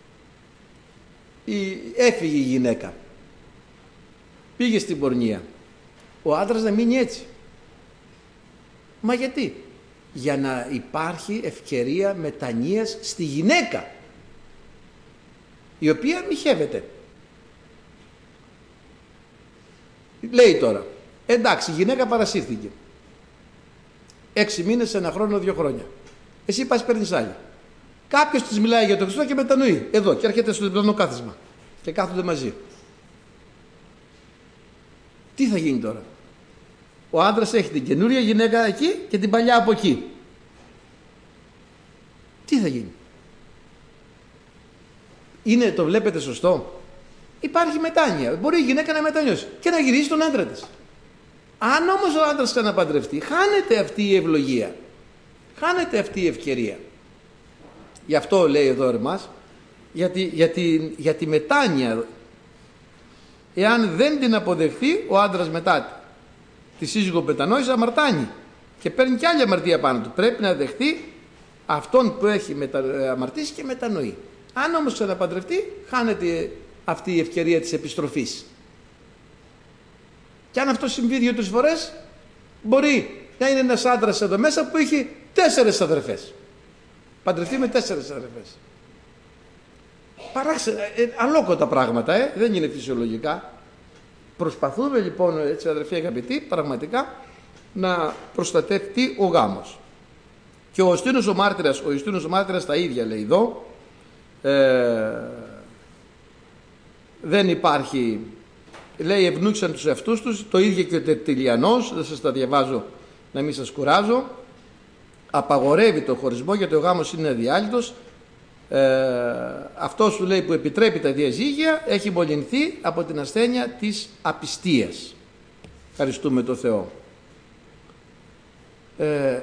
η, έφυγε η γυναίκα, πήγε στην πορνεία, ο άντρας να μείνει έτσι. Μα γιατί? Για να υπάρχει ευκαιρία μετανοίας στη γυναίκα, η οποία μοιχεύεται. Λέει τώρα, εντάξει, η γυναίκα παρασύρθηκε έξι μήνες, ένα χρόνο, δύο χρόνια. Εσύ πας παίρνεις άλλη. Κάποιος της μιλάει για τον Χριστό και μετανοεί εδώ και έρχεται στο διπλανό κάθισμα και κάθονται μαζί. Τι θα γίνει τώρα? Ο άντρας έχει την καινούρια γυναίκα εκεί και την παλιά από εκεί. Τι θα γίνει? Είναι, το βλέπετε σωστό? Υπάρχει μετάνοια. Μπορεί η γυναίκα να μετανιώσει και να γυρίσει τον άντρα της. Αν όμως ο άντρας ξαναπαντρευτεί, χάνεται αυτή η ευλογία. Χάνεται αυτή η ευκαιρία. Γι' αυτό λέει εδώ Ερμάς, για τη, για, τη, για τη μετάνοια. Εάν δεν την αποδεχθεί, ο άντρας μετά τη σύζυγο μετανόησε, αμαρτάνει και παίρνει κι άλλη αμαρτία πάνω του. Πρέπει να δεχθεί αυτόν που έχει μετα, αμαρτήσει και μετανοεί. Αν όμως ξαναπαντρευτεί, χάνεται αυτή η ευκαιρία της επιστροφής. Και αν αυτό συμβεί δύο-τρεις φορές, μπορεί να είναι ένας άντρας εδώ μέσα που έχει τέσσερες αδερφές. Παντρευτεί με τέσσερες αδερφές. Παράξενα, ε, αλόκοτα πράγματα, ε, δεν είναι φυσιολογικά. Προσπαθούμε λοιπόν, έτσι αδερφοί αγαπητοί, πραγματικά να προστατευτεί ο γάμος. Και ο Ιωστίνος ο Μάρτυρας, ο Ιωστίνος ο Μάρτυρας τα ίδια λέει εδώ, ε, δεν υπάρχει, λέει ευνούξαν τους εαυτούς τους, το ίδιο και ο Τερτιλιανός, δεν σας τα διαβάζω να μην σας κουράζω, απαγορεύει το χωρισμό γιατί ο γάμος είναι αδιάλειτος. Ε, αυτός του λέει που επιτρέπει τα διαζύγια έχει μολυνθεί από την ασθένεια της απιστίας. Ευχαριστούμε τον Θεό. Ε,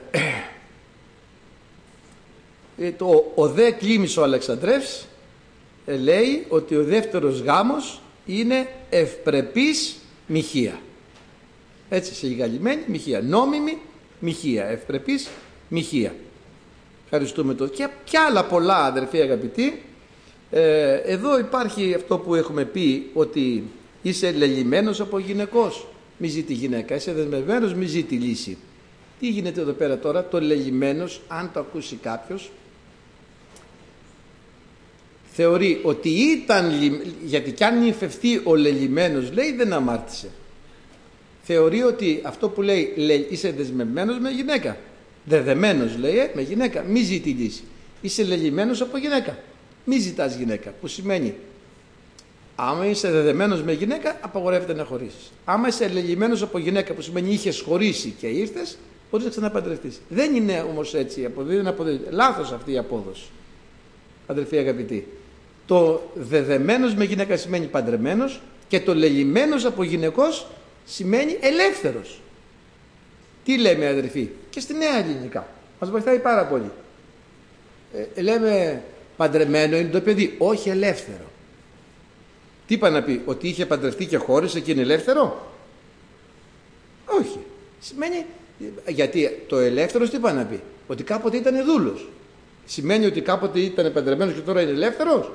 ε, το, ο δε Κλήμης ο Αλεξανδρεύς ε, λέει ότι ο δεύτερος γάμος είναι ευπρεπής μοιχεία. Έτσι σε γαλλημένη μοιχεία, νόμιμη μοιχεία, ευπρεπής μοιχεία. Ευχαριστούμε το. Και, και άλλα πολλά αδερφοί αγαπητοί. Ε, εδώ υπάρχει αυτό που έχουμε πει, ότι είσαι λελειμμένος από γυναικός, μη ζει τη γυναίκα, είσαι δεσμευμένος, μη ζει τη λύση. Τι γίνεται εδώ πέρα τώρα? Το λελειμμένος, αν το ακούσει κάποιος, θεωρεί ότι ήταν, γιατί κι αν νυμφευτεί ο λελειμμένος, λέει, δεν αμάρτησε. Θεωρεί ότι αυτό που λέει, λέει είσαι δεσμευμένος με γυναίκα, δεδεμένος λέει ε, με γυναίκα, μη ζει τη λύση. Είσαι λελειμμένος από γυναίκα, μη ζητάς γυναίκα, που σημαίνει άμα είσαι δεδεμένος με γυναίκα απαγορεύεται να χωρίσεις. Άμα είσαι λελειμμένος από γυναίκα, που σημαίνει είχες χωρίσει και ήρθες, μπορείς να ξαναπαντρευτείς. Δεν είναι όμως έτσι, δεν αποδίδεται. Λάθος αυτή η απόδοση, αδελφοί αγαπητοί. Το δεδεμένος με γυναίκα σημαίνει παντρεμένος και το λελειμμένος από γυναικός σημαίνει ελεύθερος. Τι λέμε αδελφοί? Και στη νέα ελληνικά μας βοηθάει πάρα πολύ. Ε, λέμε παντρεμένο είναι το παιδί, όχι ελεύθερο. Τι είπα να πει? Ότι είχε παντρευτεί και χώρισε και είναι ελεύθερο? Όχι. Σημαίνει, γιατί το ελεύθερος τι είπα να πει? Ότι κάποτε ήταν δούλος. Σημαίνει ότι κάποτε ήταν παντρεμένος και τώρα είναι ελεύθερος?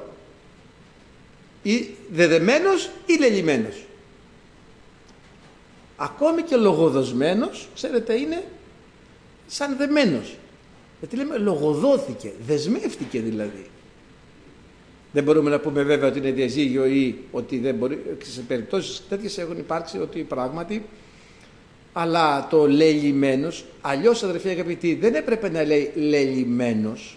Ή δεδεμένος ή λελειμμένος? Ακόμη και λογοδοσμένος, ξέρετε, είναι σαν δεμένος. Γιατί λέμε λογοδόθηκε, δεσμεύτηκε δηλαδή. Δεν μπορούμε να πούμε βέβαια ότι είναι διαζύγιο ή ότι δεν μπορεί. Σε περιπτώσεις τέτοιες έχουν υπάρξει ότι πράγματι, αλλά το λελειμμένος, αλλιώς αδερφοί αγαπητοί, δεν έπρεπε να λέει λελειμμένος.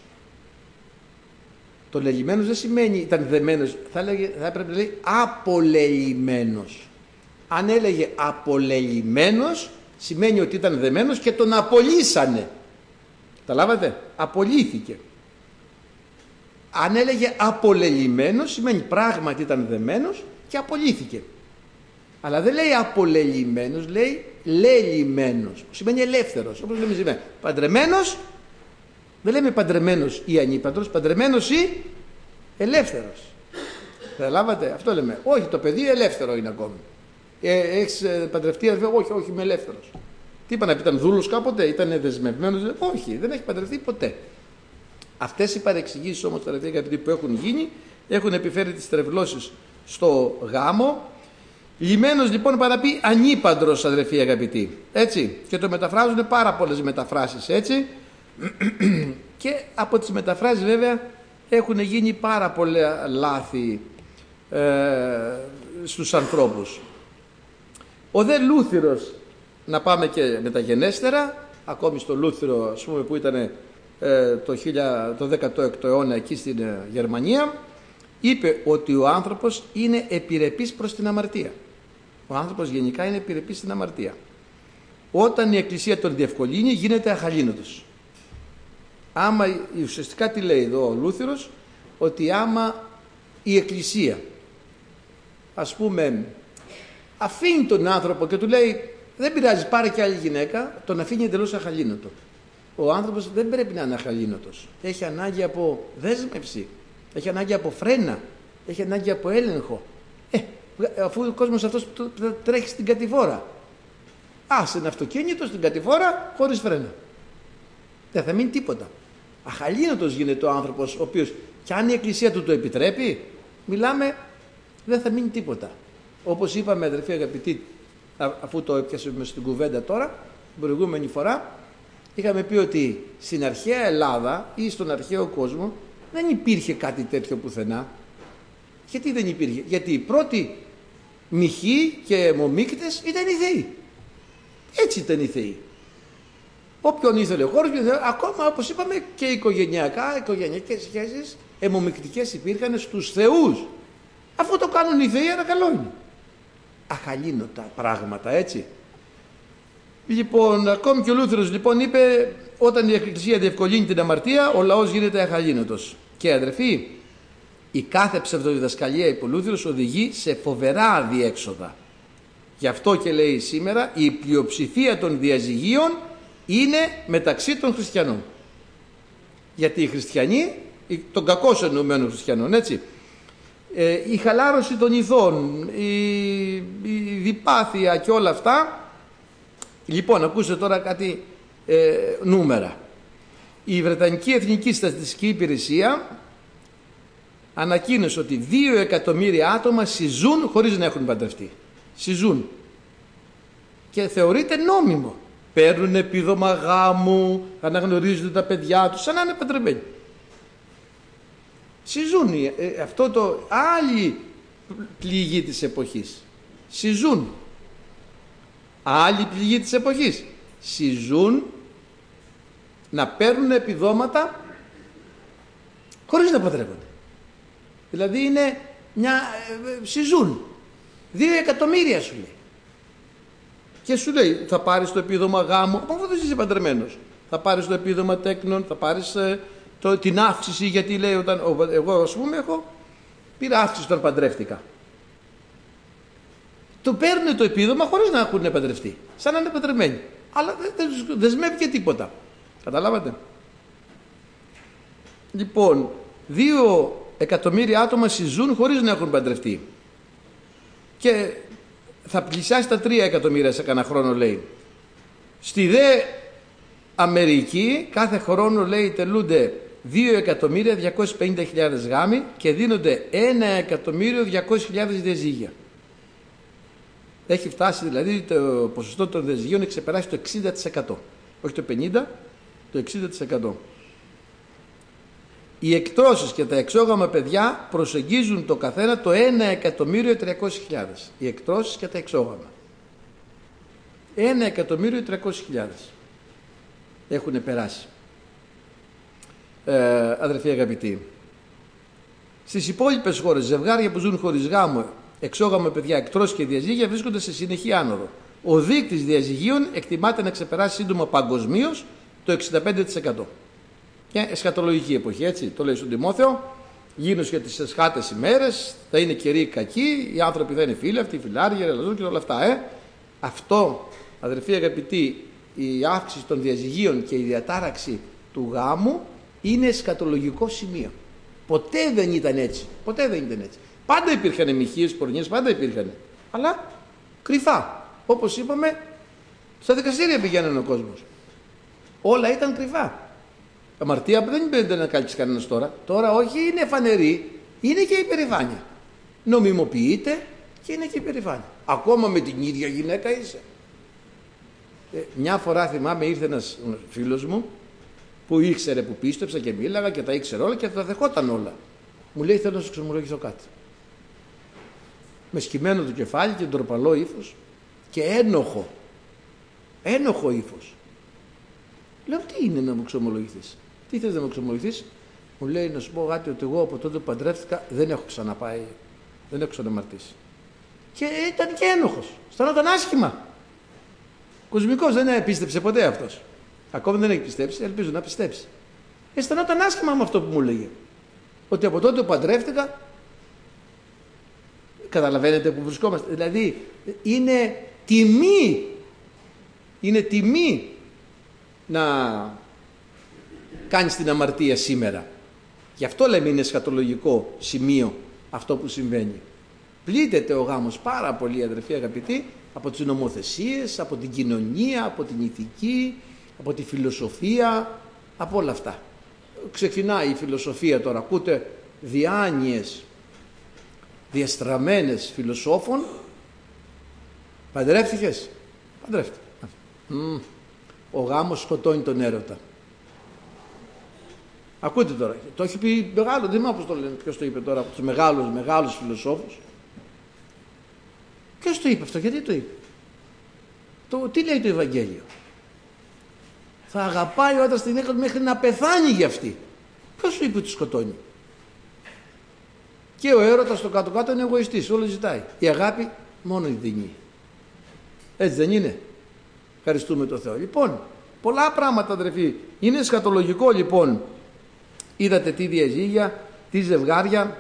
Το λελειμμένος δεν σημαίνει ήταν δεμένος, θα, έλεγε, θα έπρεπε να λέει απολελειμμένος. Αν έλεγε απολελειμμένος, σημαίνει ότι ήταν δεμένος και τον απολύσανε. Καταλάβατε? Απολύθηκε. Αν έλεγε απολελειμμένος, σημαίνει πράγματι ήταν δεμένος και απολύθηκε. Αλλά δεν λέει απολελειμμένος, λέει λελειμμένος, που σημαίνει ελεύθερος. Όπως λέμε σήμερα, παντρεμένος, δεν λέμε παντρεμένος ή ανήπαντρος, παντρεμένος ή ελεύθερος. Καταλάβατε? Αυτό λέμε. Όχι, το παιδί ελεύθερο είναι ακόμη. Ε, έχεις παντρευτεί, όχι, όχι, είμαι ελεύθερος. Τι είπα να πει, ήταν δούλος κάποτε, ήταν δεσμευμένος? Όχι, δεν έχει παντρευτεί ποτέ. Αυτές οι παρεξηγήσεις όμως, τα αγαπητοί, που έχουν γίνει, έχουν επιφέρει τις τρευλώσεις στο γάμο. Λυμένος λοιπόν πάει να πει ανήπαντρος, αδερφοί αγαπητοί. Έτσι. Και το μεταφράζουν πάρα πολλές μεταφράσεις έτσι. Και από τις μεταφράσεις βέβαια έχουν γίνει πάρα πολλά λάθη ε, στους ανθρώπους. Ο δε Λούθυρος, να πάμε και μεταγενέστερα, ακόμη στο Λούθυρο, ας πούμε, που ήταν ε, το, χίλια, το δέκατο έκτο αιώνα εκεί στην ε, Γερμανία, είπε ότι ο άνθρωπος είναι επιρρεπής προς την αμαρτία. Ο άνθρωπος γενικά είναι επιρρεπής στην αμαρτία. Όταν η Εκκλησία τον διευκολύνει, γίνεται αχαλήνοτος. Άμα, ουσιαστικά τι λέει εδώ ο Λούθυρος? Ότι άμα η Εκκλησία, ας πούμε, αφήνει τον άνθρωπο και του λέει δεν πειράζει, πάρε και άλλη γυναίκα, τον αφήνει εντελώς αχαλήνοτο. Ο άνθρωπος δεν πρέπει να είναι αχαλήνοτος. Έχει ανάγκη από δέσμευση, έχει ανάγκη από φρένα, έχει ανάγκη από έλεγχο. Ε, αφού ο κόσμος αυτός τρέχει στην κατηφόρα, άσε ένα αυτοκίνητο στην κατηφόρα χωρίς φρένα, δεν θα μείνει τίποτα. Αχαλήνοτος γίνεται ο άνθρωπος, ο οποίος, και αν η Εκκλησία του το επιτρέπει, μιλάμε δεν θα μείνει τίποτα. Όπως είπαμε, αδερφοί αγαπητοί, αφού το έπιασαμε στην κουβέντα τώρα, την προηγούμενη φορά, είχαμε πει ότι στην αρχαία Ελλάδα ή στον αρχαίο κόσμο δεν υπήρχε κάτι τέτοιο πουθενά. Γιατί δεν υπήρχε? Γιατί οι πρώτοι μυχοί και αιμομίκτες ήταν οι θεοί. Έτσι ήταν οι θεοί. Όποιον ήθελε ο χώρος, ακόμα όπως είπαμε και οικογενειακά, οικογενειακές σχέσεις αιμομικτικές υπήρχαν στους θεούς. Αφού το κάνουν οι θεοί, άρα καλό είναι. Αχαλήνωτα πράγματα, έτσι. Λοιπόν, ακόμη και ο Λούθερος λοιπόν είπε, όταν η Εκκλησία διευκολύνει την αμαρτία, ο λαός γίνεται αχαλήνωτος. Και αδερφοί, η κάθε ψευδοδιδασκαλία, είπε ο Λούθερος, οδηγεί σε φοβερά αδιέξοδα. Γι' αυτό και λέει σήμερα, η πλειοψηφία των διαζυγίων είναι μεταξύ των χριστιανών. Γιατί οι χριστιανοί, των κακώς εννοουμένων χριστιανών, έτσι, ε, η χαλάρωση των ηθών, η, η διπάθεια και όλα αυτά. Λοιπόν, ακούστε τώρα κάτι ε, νούμερα. Η Βρετανική Εθνική Στατιστική Υπηρεσία ανακοίνωσε ότι δύο εκατομμύρια άτομα συζούν χωρίς να έχουν παντρευτεί. Συζούν. Και θεωρείται νόμιμο. Παίρνουν επίδομα γάμου, αναγνωρίζουν τα παιδιά τους σαν να είναι παντρεμένοι. Συζούν. Ε, αυτό το άλλη πληγή της εποχής. Συζούν. Άλλη πληγή της εποχής. Συζούν να παίρνουν επιδόματα χωρίς να παντρεύονται. Δηλαδή είναι μια... Ε, συζούν. Δύο εκατομμύρια σου λέει. Και σου λέει θα πάρεις το επίδομα γάμου, από αυτό δεν είσαι παντρεμένος. Θα πάρεις το επίδομα τέκνων, θα πάρεις ε, το, την αύξηση, γιατί λέει όταν, ο, εγώ ας πούμε έχω, πήρα αύξηση όταν παντρεύτηκα. Το παίρνουν το επίδομα χωρίς να έχουν παντρευτεί. Σαν να είναι παντρεμένοι. Αλλά δεν, δεν τους δεσμεύει και τίποτα. Καταλάβατε. Λοιπόν, δύο εκατομμύρια άτομα συζούν χωρίς να έχουν παντρευτεί. Και θα πλησιάσει τα τρία εκατομμύρια σε κανένα χρόνο λέει. Στη δε Αμερική κάθε χρόνο λέει τελούνται δύο εκατομμύρια διακόσιες πενήντα χιλιάδες γάμοι και δίνονται ένα εκατομμύριο διακόσιες χιλιάδες διαζύγια. Έχει φτάσει δηλαδή το ποσοστό των διαζυγίων έχει ξεπεράσει το εξήντα τοις εκατό. Όχι το πενήντα τοις εκατό, το εξήντα τοις εκατό. Οι εκτρώσεις και τα εξόγαμα παιδιά προσεγγίζουν το καθένα το ένα εκατομμύριο τριακόσιες χιλιάδες. Οι εκτρώσεις και τα εξόγαμα. ένα εκατομμύριο τριακόσιες χιλιάδες έχουν περάσει. Ε, αδερφοί αγαπητοί, στις υπόλοιπες χώρες ζευγάρια που ζουν χωρίς γάμο, εξόγαμα παιδιά, εκτρώσεις και διαζύγια βρίσκονται σε συνεχή άνοδο. Ο δείκτης διαζυγίων εκτιμάται να ξεπεράσει σύντομα παγκοσμίως το εξήντα πέντε τοις εκατό. Και εσχατολογική εποχή, έτσι, το λέει στον Τιμόθεο. Γίνος για τις εσχάτες ημέρες, θα είναι καιροί κακοί, οι άνθρωποι θα είναι φύλαυτοι, φιλάργοι, ρελαζούν και όλα αυτά. Ε. Αυτό, αδερφοί αγαπητοί, η αύξηση των διαζυγίων και η διατάραξη του γάμου είναι εσχατολογικό σημείο. Ποτέ δεν ήταν έτσι. Ποτέ δεν ήταν έτσι. Πάντα υπήρχαν μοιχείες, πορνιές, πάντα υπήρχαν. Αλλά κρυφά. Όπως είπαμε, στα δικαστήρια πηγαίνανε ο κόσμος. Όλα ήταν κρυφά. Αμαρτία που δεν πρέπει να κάλυψει κανένας τώρα. Τώρα όχι, είναι φανερή, είναι και υπερηφάνεια. Νομιμοποιείται και είναι και υπερηφάνεια. Ακόμα με την ίδια γυναίκα είσαι. Ε, μια φορά θυμάμαι ήρθε ένας φίλος μου που ήξερε που πίστεψα και μίλαγα και τα ήξερε όλα και τα δεχόταν όλα. Μου λέει θέλω να σου ξεμολογηθώ κάτι. Με σκυμμένο το κεφάλι και ντροπαλό ύφος και ένοχο. Ένοχο ύφος. Λέω τι είναι να μου ξομολογηθείς? Τι θες να μου ξομολογηθείς? Μου λέει να σου πω κάτι ότι εγώ από τότε που παντρεύτηκα δεν έχω ξαναπάει, δεν έχω ξαναμαρτήσει. Και ήταν και ένοχος. Αισθανόταν άσχημα. Κοσμικός δεν επίστεψε ποτέ αυτός. Ακόμη δεν έχει πιστέψει, ελπίζω να πιστέψει. Αισθανόταν άσχημα με αυτό που μου λέγε. Ότι από τότε που παντρεύτηκα, καταλαβαίνετε που βρισκόμαστε. Δηλαδή είναι τιμή, είναι τιμή να κάνεις την αμαρτία σήμερα. Γι' αυτό λέμε είναι εσχατολογικό σημείο αυτό που συμβαίνει. Πλήττεται ο γάμος πάρα πολύ, αδερφοί αγαπητοί, από τις νομοθεσίες, από την κοινωνία, από την ηθική, από τη φιλοσοφία, από όλα αυτά. Ξεκινάει η φιλοσοφία τώρα, ακούτε διάνοιες διαστραμμένες φιλοσόφων. Παντρεύτηκες? Παντρεύτηκα. Mm. Ο γάμος σκοτώνει τον έρωτα. Ακούτε τώρα, το έχει πει μεγάλο, δεν θυμάμαι πώς το λένε, ποιος το είπε τώρα από τους μεγάλους, μεγάλους φιλοσόφους. Ποιος το είπε αυτό, γιατί το είπε? Το, τι λέει το Ευαγγέλιο? Θα αγαπάει ο άντρας την γυναίκα του μέχρι να πεθάνει για αυτή. Ποιος σου είπε ότι σκοτώνει? Και ο έρωτας στο κάτω-κάτω είναι εγωιστής, όλο ζητάει. Η αγάπη μόνο δίνει. Έτσι δεν είναι? Ευχαριστούμε τον Θεό. Λοιπόν, πολλά πράγματα, αδερφοί. Είναι σχατολογικό, λοιπόν. Είδατε τι διαζύγια, τι ζευγάρια.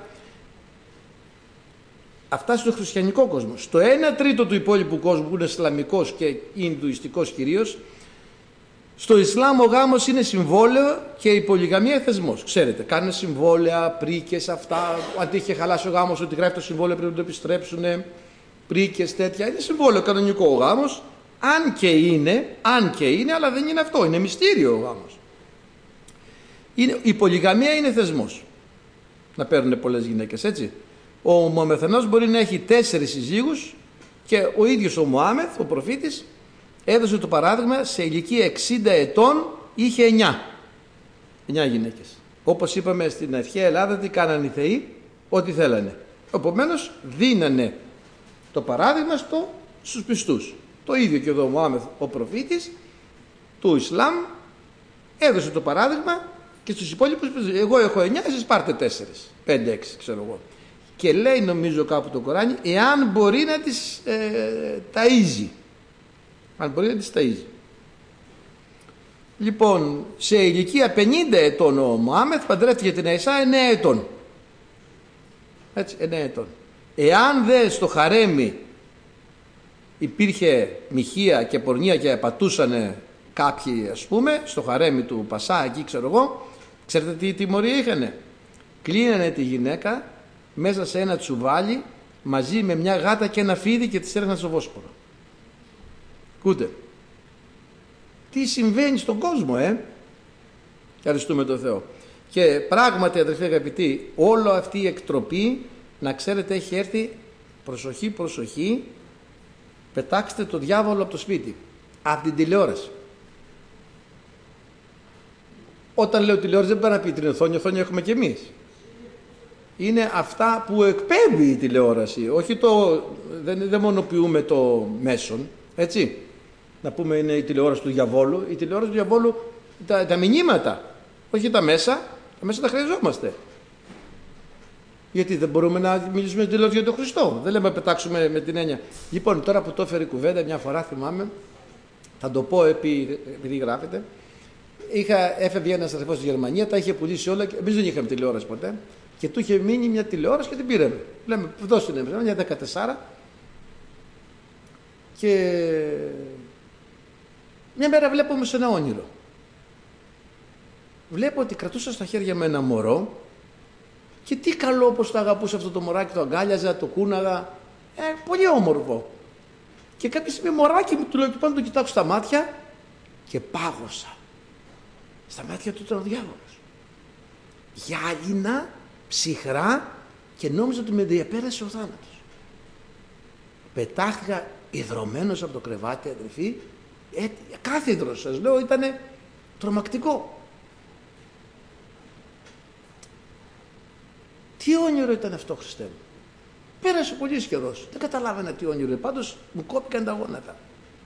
Αυτά στο χριστιανικό κόσμο. Στο ένα τρίτο του υπόλοιπου κόσμου, που είναι ισλαμικός και ινδουιστικός κυρίως, στο Ισλάμ ο γάμος είναι συμβόλαιο και η πολυγαμία θεσμός. Ξέρετε, κάνουν συμβόλαια, πρίκες, αυτά. Αν είχε χαλάσει ο γάμος, ότι γράφει το συμβόλαιο πρέπει να το επιστρέψουν. Πρίκες, τέτοια. Είναι συμβόλαιο κανονικό ο γάμος. Αν και είναι, αν και είναι, αλλά δεν είναι αυτό. Είναι μυστήριο ο γάμος. Είναι, η πολυγαμία είναι θεσμός. Να παίρνουν πολλές γυναίκες, έτσι. Ο Μωαμεθανός μπορεί να έχει τέσσερις συζύγους και ο ίδιος ο Μωάμεθ, ο προφήτης, έδωσε το παράδειγμα, σε ηλικία εξήντα ετών είχε εννιά. εννιά γυναίκες. Όπως είπαμε στην αρχαία Ελλάδα, τι κάνανε οι θεοί? Ό,τι θέλανε. Επομένως δίνανε το παράδειγμα στο, στους πιστούς. Το ίδιο και εδώ ο Μωάμεθ, ο προφήτης του Ισλάμ, έδωσε το παράδειγμα και στους υπόλοιπους, εγώ έχω εννιά, εσείς πάρτε τέσσερις, πέντε, έξι, ξέρω εγώ. Και λέει, νομίζω κάπου το Κοράνι, εάν μπορεί να τις ε, ταΐζει. Αν μπορεί να τις ταΐζει. Λοιπόν, σε ηλικία πενήντα ετών ο Μωάμεθ παντρεύτηκε την Αϊσά εννέα ετών. Έτσι, εννέα ετών. Εάν δε στο χαρέμι υπήρχε μοιχεία και πορνεία και πατούσανε κάποιοι, ας πούμε, στο χαρέμι του Πασά, εκεί ξέρω εγώ, ξέρετε τι τιμωρία είχανε? Κλείνανε τη γυναίκα μέσα σε ένα τσουβάλι μαζί με μια γάτα και ένα φίδι και τις έριχναν στο Βόσπορο. Ακούτε τι συμβαίνει στον κόσμο, ε ευχαριστούμε τον Θεό. Και πράγματι, αδερφοί αγαπητοί, όλο αυτή η εκτροπή, να ξέρετε, έχει έρθει, προσοχή, προσοχή, πετάξτε το διάβολο από το σπίτι, από την τηλεόραση. Όταν λέω τηλεόραση δεν πάει να πει την οθόνη, οθόνη έχουμε κι εμείς. Είναι αυτά που εκπέμπει η τηλεόραση, όχι το, δεν δαιμονοποιούμε το μέσον, έτσι. Να πούμε είναι η τηλεόραση του διαβόλου, η τηλεόραση του διαβόλου, τα, τα μηνύματα, όχι τα μέσα, τα μέσα τα χρειαζόμαστε. Γιατί δεν μπορούμε να μιλήσουμε την τηλεόραση για τον Χριστό, δεν λέμε να πετάξουμε με την έννοια. Λοιπόν, τώρα που το έφερε η κουβέντα, μια φορά θυμάμαι, θα το πω επί, επειδή γράφεται, είχα, έφευγε ένας αδερφός στη Γερμανία, τα είχε πουλήσει όλα, εμείς δεν είχαμε τηλεόραση ποτέ, και του είχε μείνει μια τηλεόραση και την πήραμε. Λέμε, δώστε την έμεσα, μια δεκατέσσερα. Και μια μέρα βλέπω όμως ένα όνειρο. Βλέπω ότι κρατούσα στα χέρια με ένα μωρό και τι καλό όπως το αγαπούσα αυτό το μωράκι, το αγκάλιαζα, το κούναγα, ε, πολύ όμορφο. Και κάποια στιγμή μωράκι μου του λέω και πάνω το κοιτάξω στα μάτια και πάγωσα. Στα μάτια του ήταν ο διάβολος. Γυάλινα, ψυχρά και νόμιζα ότι με διαπέρασε ο θάνατος. Πετάχτηκα ιδρωμένος από το κρεβάτι, αδερφοί, ε, κάθιδρος, σας λέω, ήταν τρομακτικό. Τι όνειρο ήταν αυτό, Χριστέ μου? Πέρασε πολύ καιρός, δεν καταλάβαινα τι όνειρο είναι, πάντως μου κόπηκαν τα γόνατα.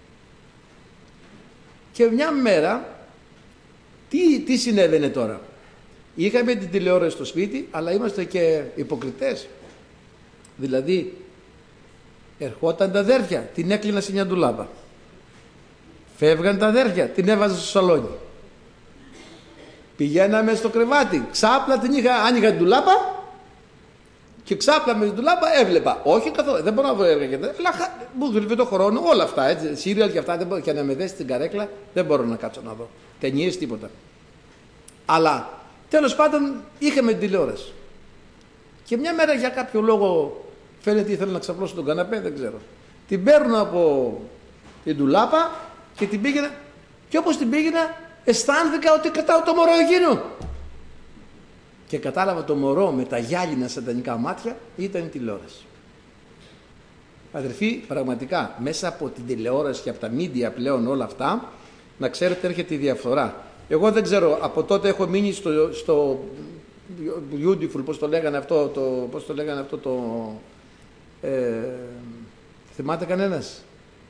Και μια μέρα, τι, τι συνέβαινε τώρα? Είχαμε την τηλεόραση στο σπίτι, αλλά είμαστε και υποκριτές. Δηλαδή, ερχόταν τα αδέρφια, την έκλεινα σε μια ντουλάπα. Φεύγαν τα αδέρφια, την έβαζα στο σαλόνι. Πηγαίναμε στο κρεβάτι, ξάπλα την είχα, άνοιγα την ντουλάπα και ξάπλα με την ντουλάπα έβλεπα. Όχι καθόλου, δεν μπορώ να βρω έργα και τέτοια, αλλά μου δούλευε το χρόνο, όλα αυτά, έτσι, σύριαλ και αυτά, δεν μπορώ, και να με δέσει στην καρέκλα, δεν μπορώ να κάτσω να δω. Ταινίες, τίποτα. Αλλά τέλος πάντων είχαμε την τηλεόραση. Και μια μέρα για κάποιο λόγο φαίνεται ήθελα να ξαπλώσω τον καναπέ, δεν ξέρω. Την παίρνω από την ντουλάπα και την πήγαινα. Και όπως την πήγαινα, αισθάνθηκα ότι κρατάω το μωρό εκείνο. και κατάλαβα το μωρό με τα γυάλινα σατανικά μάτια, ήταν η τηλεόραση. Αδερφοί, πραγματικά μέσα από την τηλεόραση και από τα media πλέον όλα αυτά, να ξέρετε έρχεται η διαφθορά. Εγώ δεν ξέρω, από τότε έχω μείνει στο, στο Beautiful, πώς το λέγανε αυτό, το, πώς το λέγανε αυτό το... Ε, θυμάται κανένας?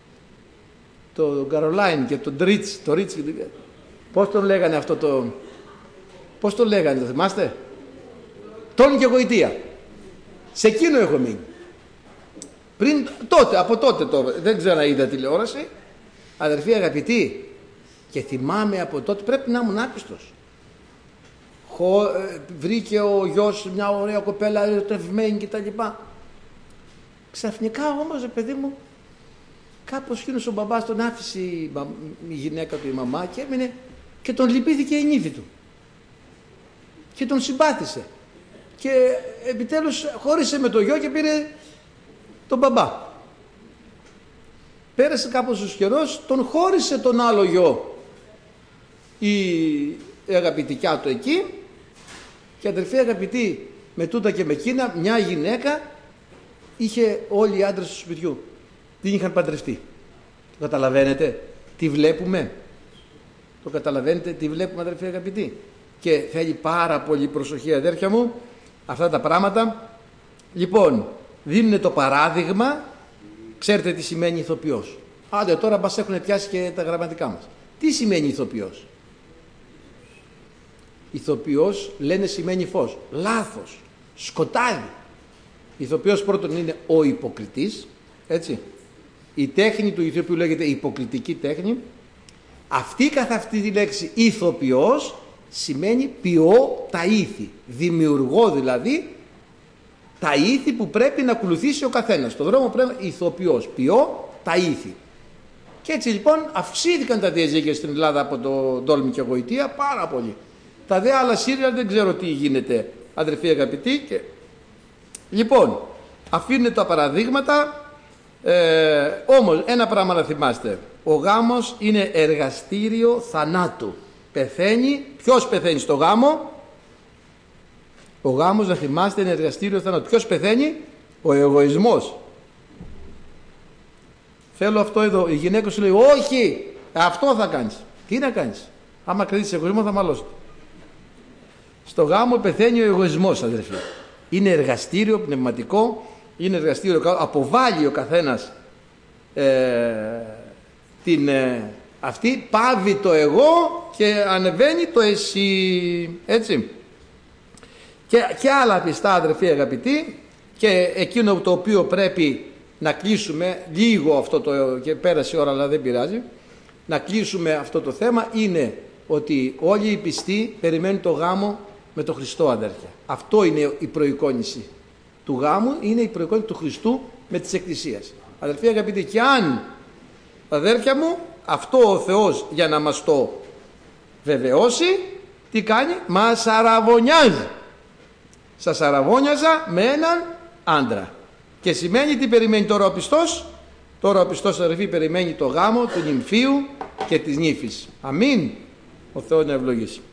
Το Caroline και το Dritz, το Ritz, πώς το λέγανε αυτό το... Πώς το λέγανε, το θυμάστε? Τόνι και γοητεία. Σε εκείνο έχω μείνει. Πριν τότε, από τότε το, δεν ξέρω να είδα τηλεόραση. Αδερφοί αγαπητοί, και θυμάμαι από τότε, πρέπει να ήμουν άπιστος. Χω, ε, βρήκε ο γιος μια ωραία κοπέλα ερωτευμένη κτλ. Ξαφνικά όμως, παιδί μου, κάπως εκείνος ο μπαμπάς τον άφησε η, η γυναίκα του, η μαμά, και έμεινε και τον λυπήθηκε η νύφη του. Και τον συμπάθησε. Και επιτέλους χώρισε με το γιο και πήρε τον μπαμπά. Πέρασε κάπως ο καιρός, τον χώρισε τον άλλο γιο η αγαπητικιά του εκεί, και αδερφοί αγαπητοί, με τούτα και με εκείνα, μια γυναίκα είχε όλοι οι άντρες του σπιτιού. Δεν είχαν παντρευτεί. Το καταλαβαίνετε τι βλέπουμε? Το καταλαβαίνετε τι βλέπουμε, αδερφοί αγαπητοί? Και θέλει πάρα πολύ προσοχή, αδέρφια μου, αυτά τα πράγματα. Λοιπόν, δίνουν το παράδειγμα. Ξέρετε τι σημαίνει ηθοποιός? Άντε τώρα μας έχουν πιάσει και τα γραμματικά μας. Τι σημαίνει ηθοποιός? Ηθοποιός, λένε, σημαίνει φως. Λάθος. Σκοτάδι. Ηθοποιός πρώτον είναι ο υποκριτής, έτσι. Η τέχνη του ηθοποιού λέγεται υποκριτική τέχνη. Αυτή καθ' αυτή τη λέξη ηθοποιός σημαίνει ποιώ τα ήθη. Δημιουργώ δηλαδή τα ήθη που πρέπει να ακολουθήσει ο καθένας. Στον δρόμο πρέπει ηθοποιός, ποιώ τα ήθη. Και έτσι λοιπόν αυξήθηκαν τα διαζύγια στην Ελλάδα από το Ντόλμη και Γοητεία πάρα πολύ. Τα δε άλλα σύριαλ δεν ξέρω τι γίνεται, αδερφοί αγαπητοί. Και... λοιπόν, αφήνουν τα παραδείγματα. Ε, όμως ένα πράγμα να θυμάστε: ο γάμος είναι εργαστήριο θανάτου. Πεθαίνει. Ποιος πεθαίνει στο γάμο? Ο γάμος, να θυμάστε, είναι εργαστήριο θανάτου. Ποιος πεθαίνει? Ο εγωισμός. Θέλω αυτό εδώ. Η γυναίκα σου λέει όχι, αυτό θα κάνεις. Τι να κάνεις? Άμα κρατήσεις εγωισμό θα μαλώσεις. Στο γάμο πεθαίνει ο εγωισμός, αδερφοί. Είναι εργαστήριο πνευματικό, είναι εργαστήριο, αποβάλλει ο καθένας ε, την ε, αυτή, πάβει το εγώ και ανεβαίνει το εσύ, έτσι. Και, και άλλα πιστά, αδερφοί αγαπητοί, και εκείνο το οποίο πρέπει να κλείσουμε λίγο αυτό το, και πέρασε η ώρα αλλά δεν πειράζει, να κλείσουμε αυτό το θέμα, είναι ότι όλοι οι πιστοί περιμένουν το γάμο με τον Χριστό, αδέρφια. Αυτό είναι η προεικόνηση του γάμου, είναι η προεικόνηση του Χριστού με της Εκκλησίας. Αδερφοί αγαπητοί, και αν, αδέρφια μου, αυτό ο Θεός για να μας το βεβαιώσει, τι κάνει? Μας αραβωνιάζει. Σας αραβώνιαζα με έναν άντρα. Και σημαίνει τι περιμένει τώρα ο πιστός? Τώρα ο πιστός, αδερφοί, περιμένει το γάμο του νυμφίου και της νύφης. Αμήν. Ο Θεός να ευλογήσει.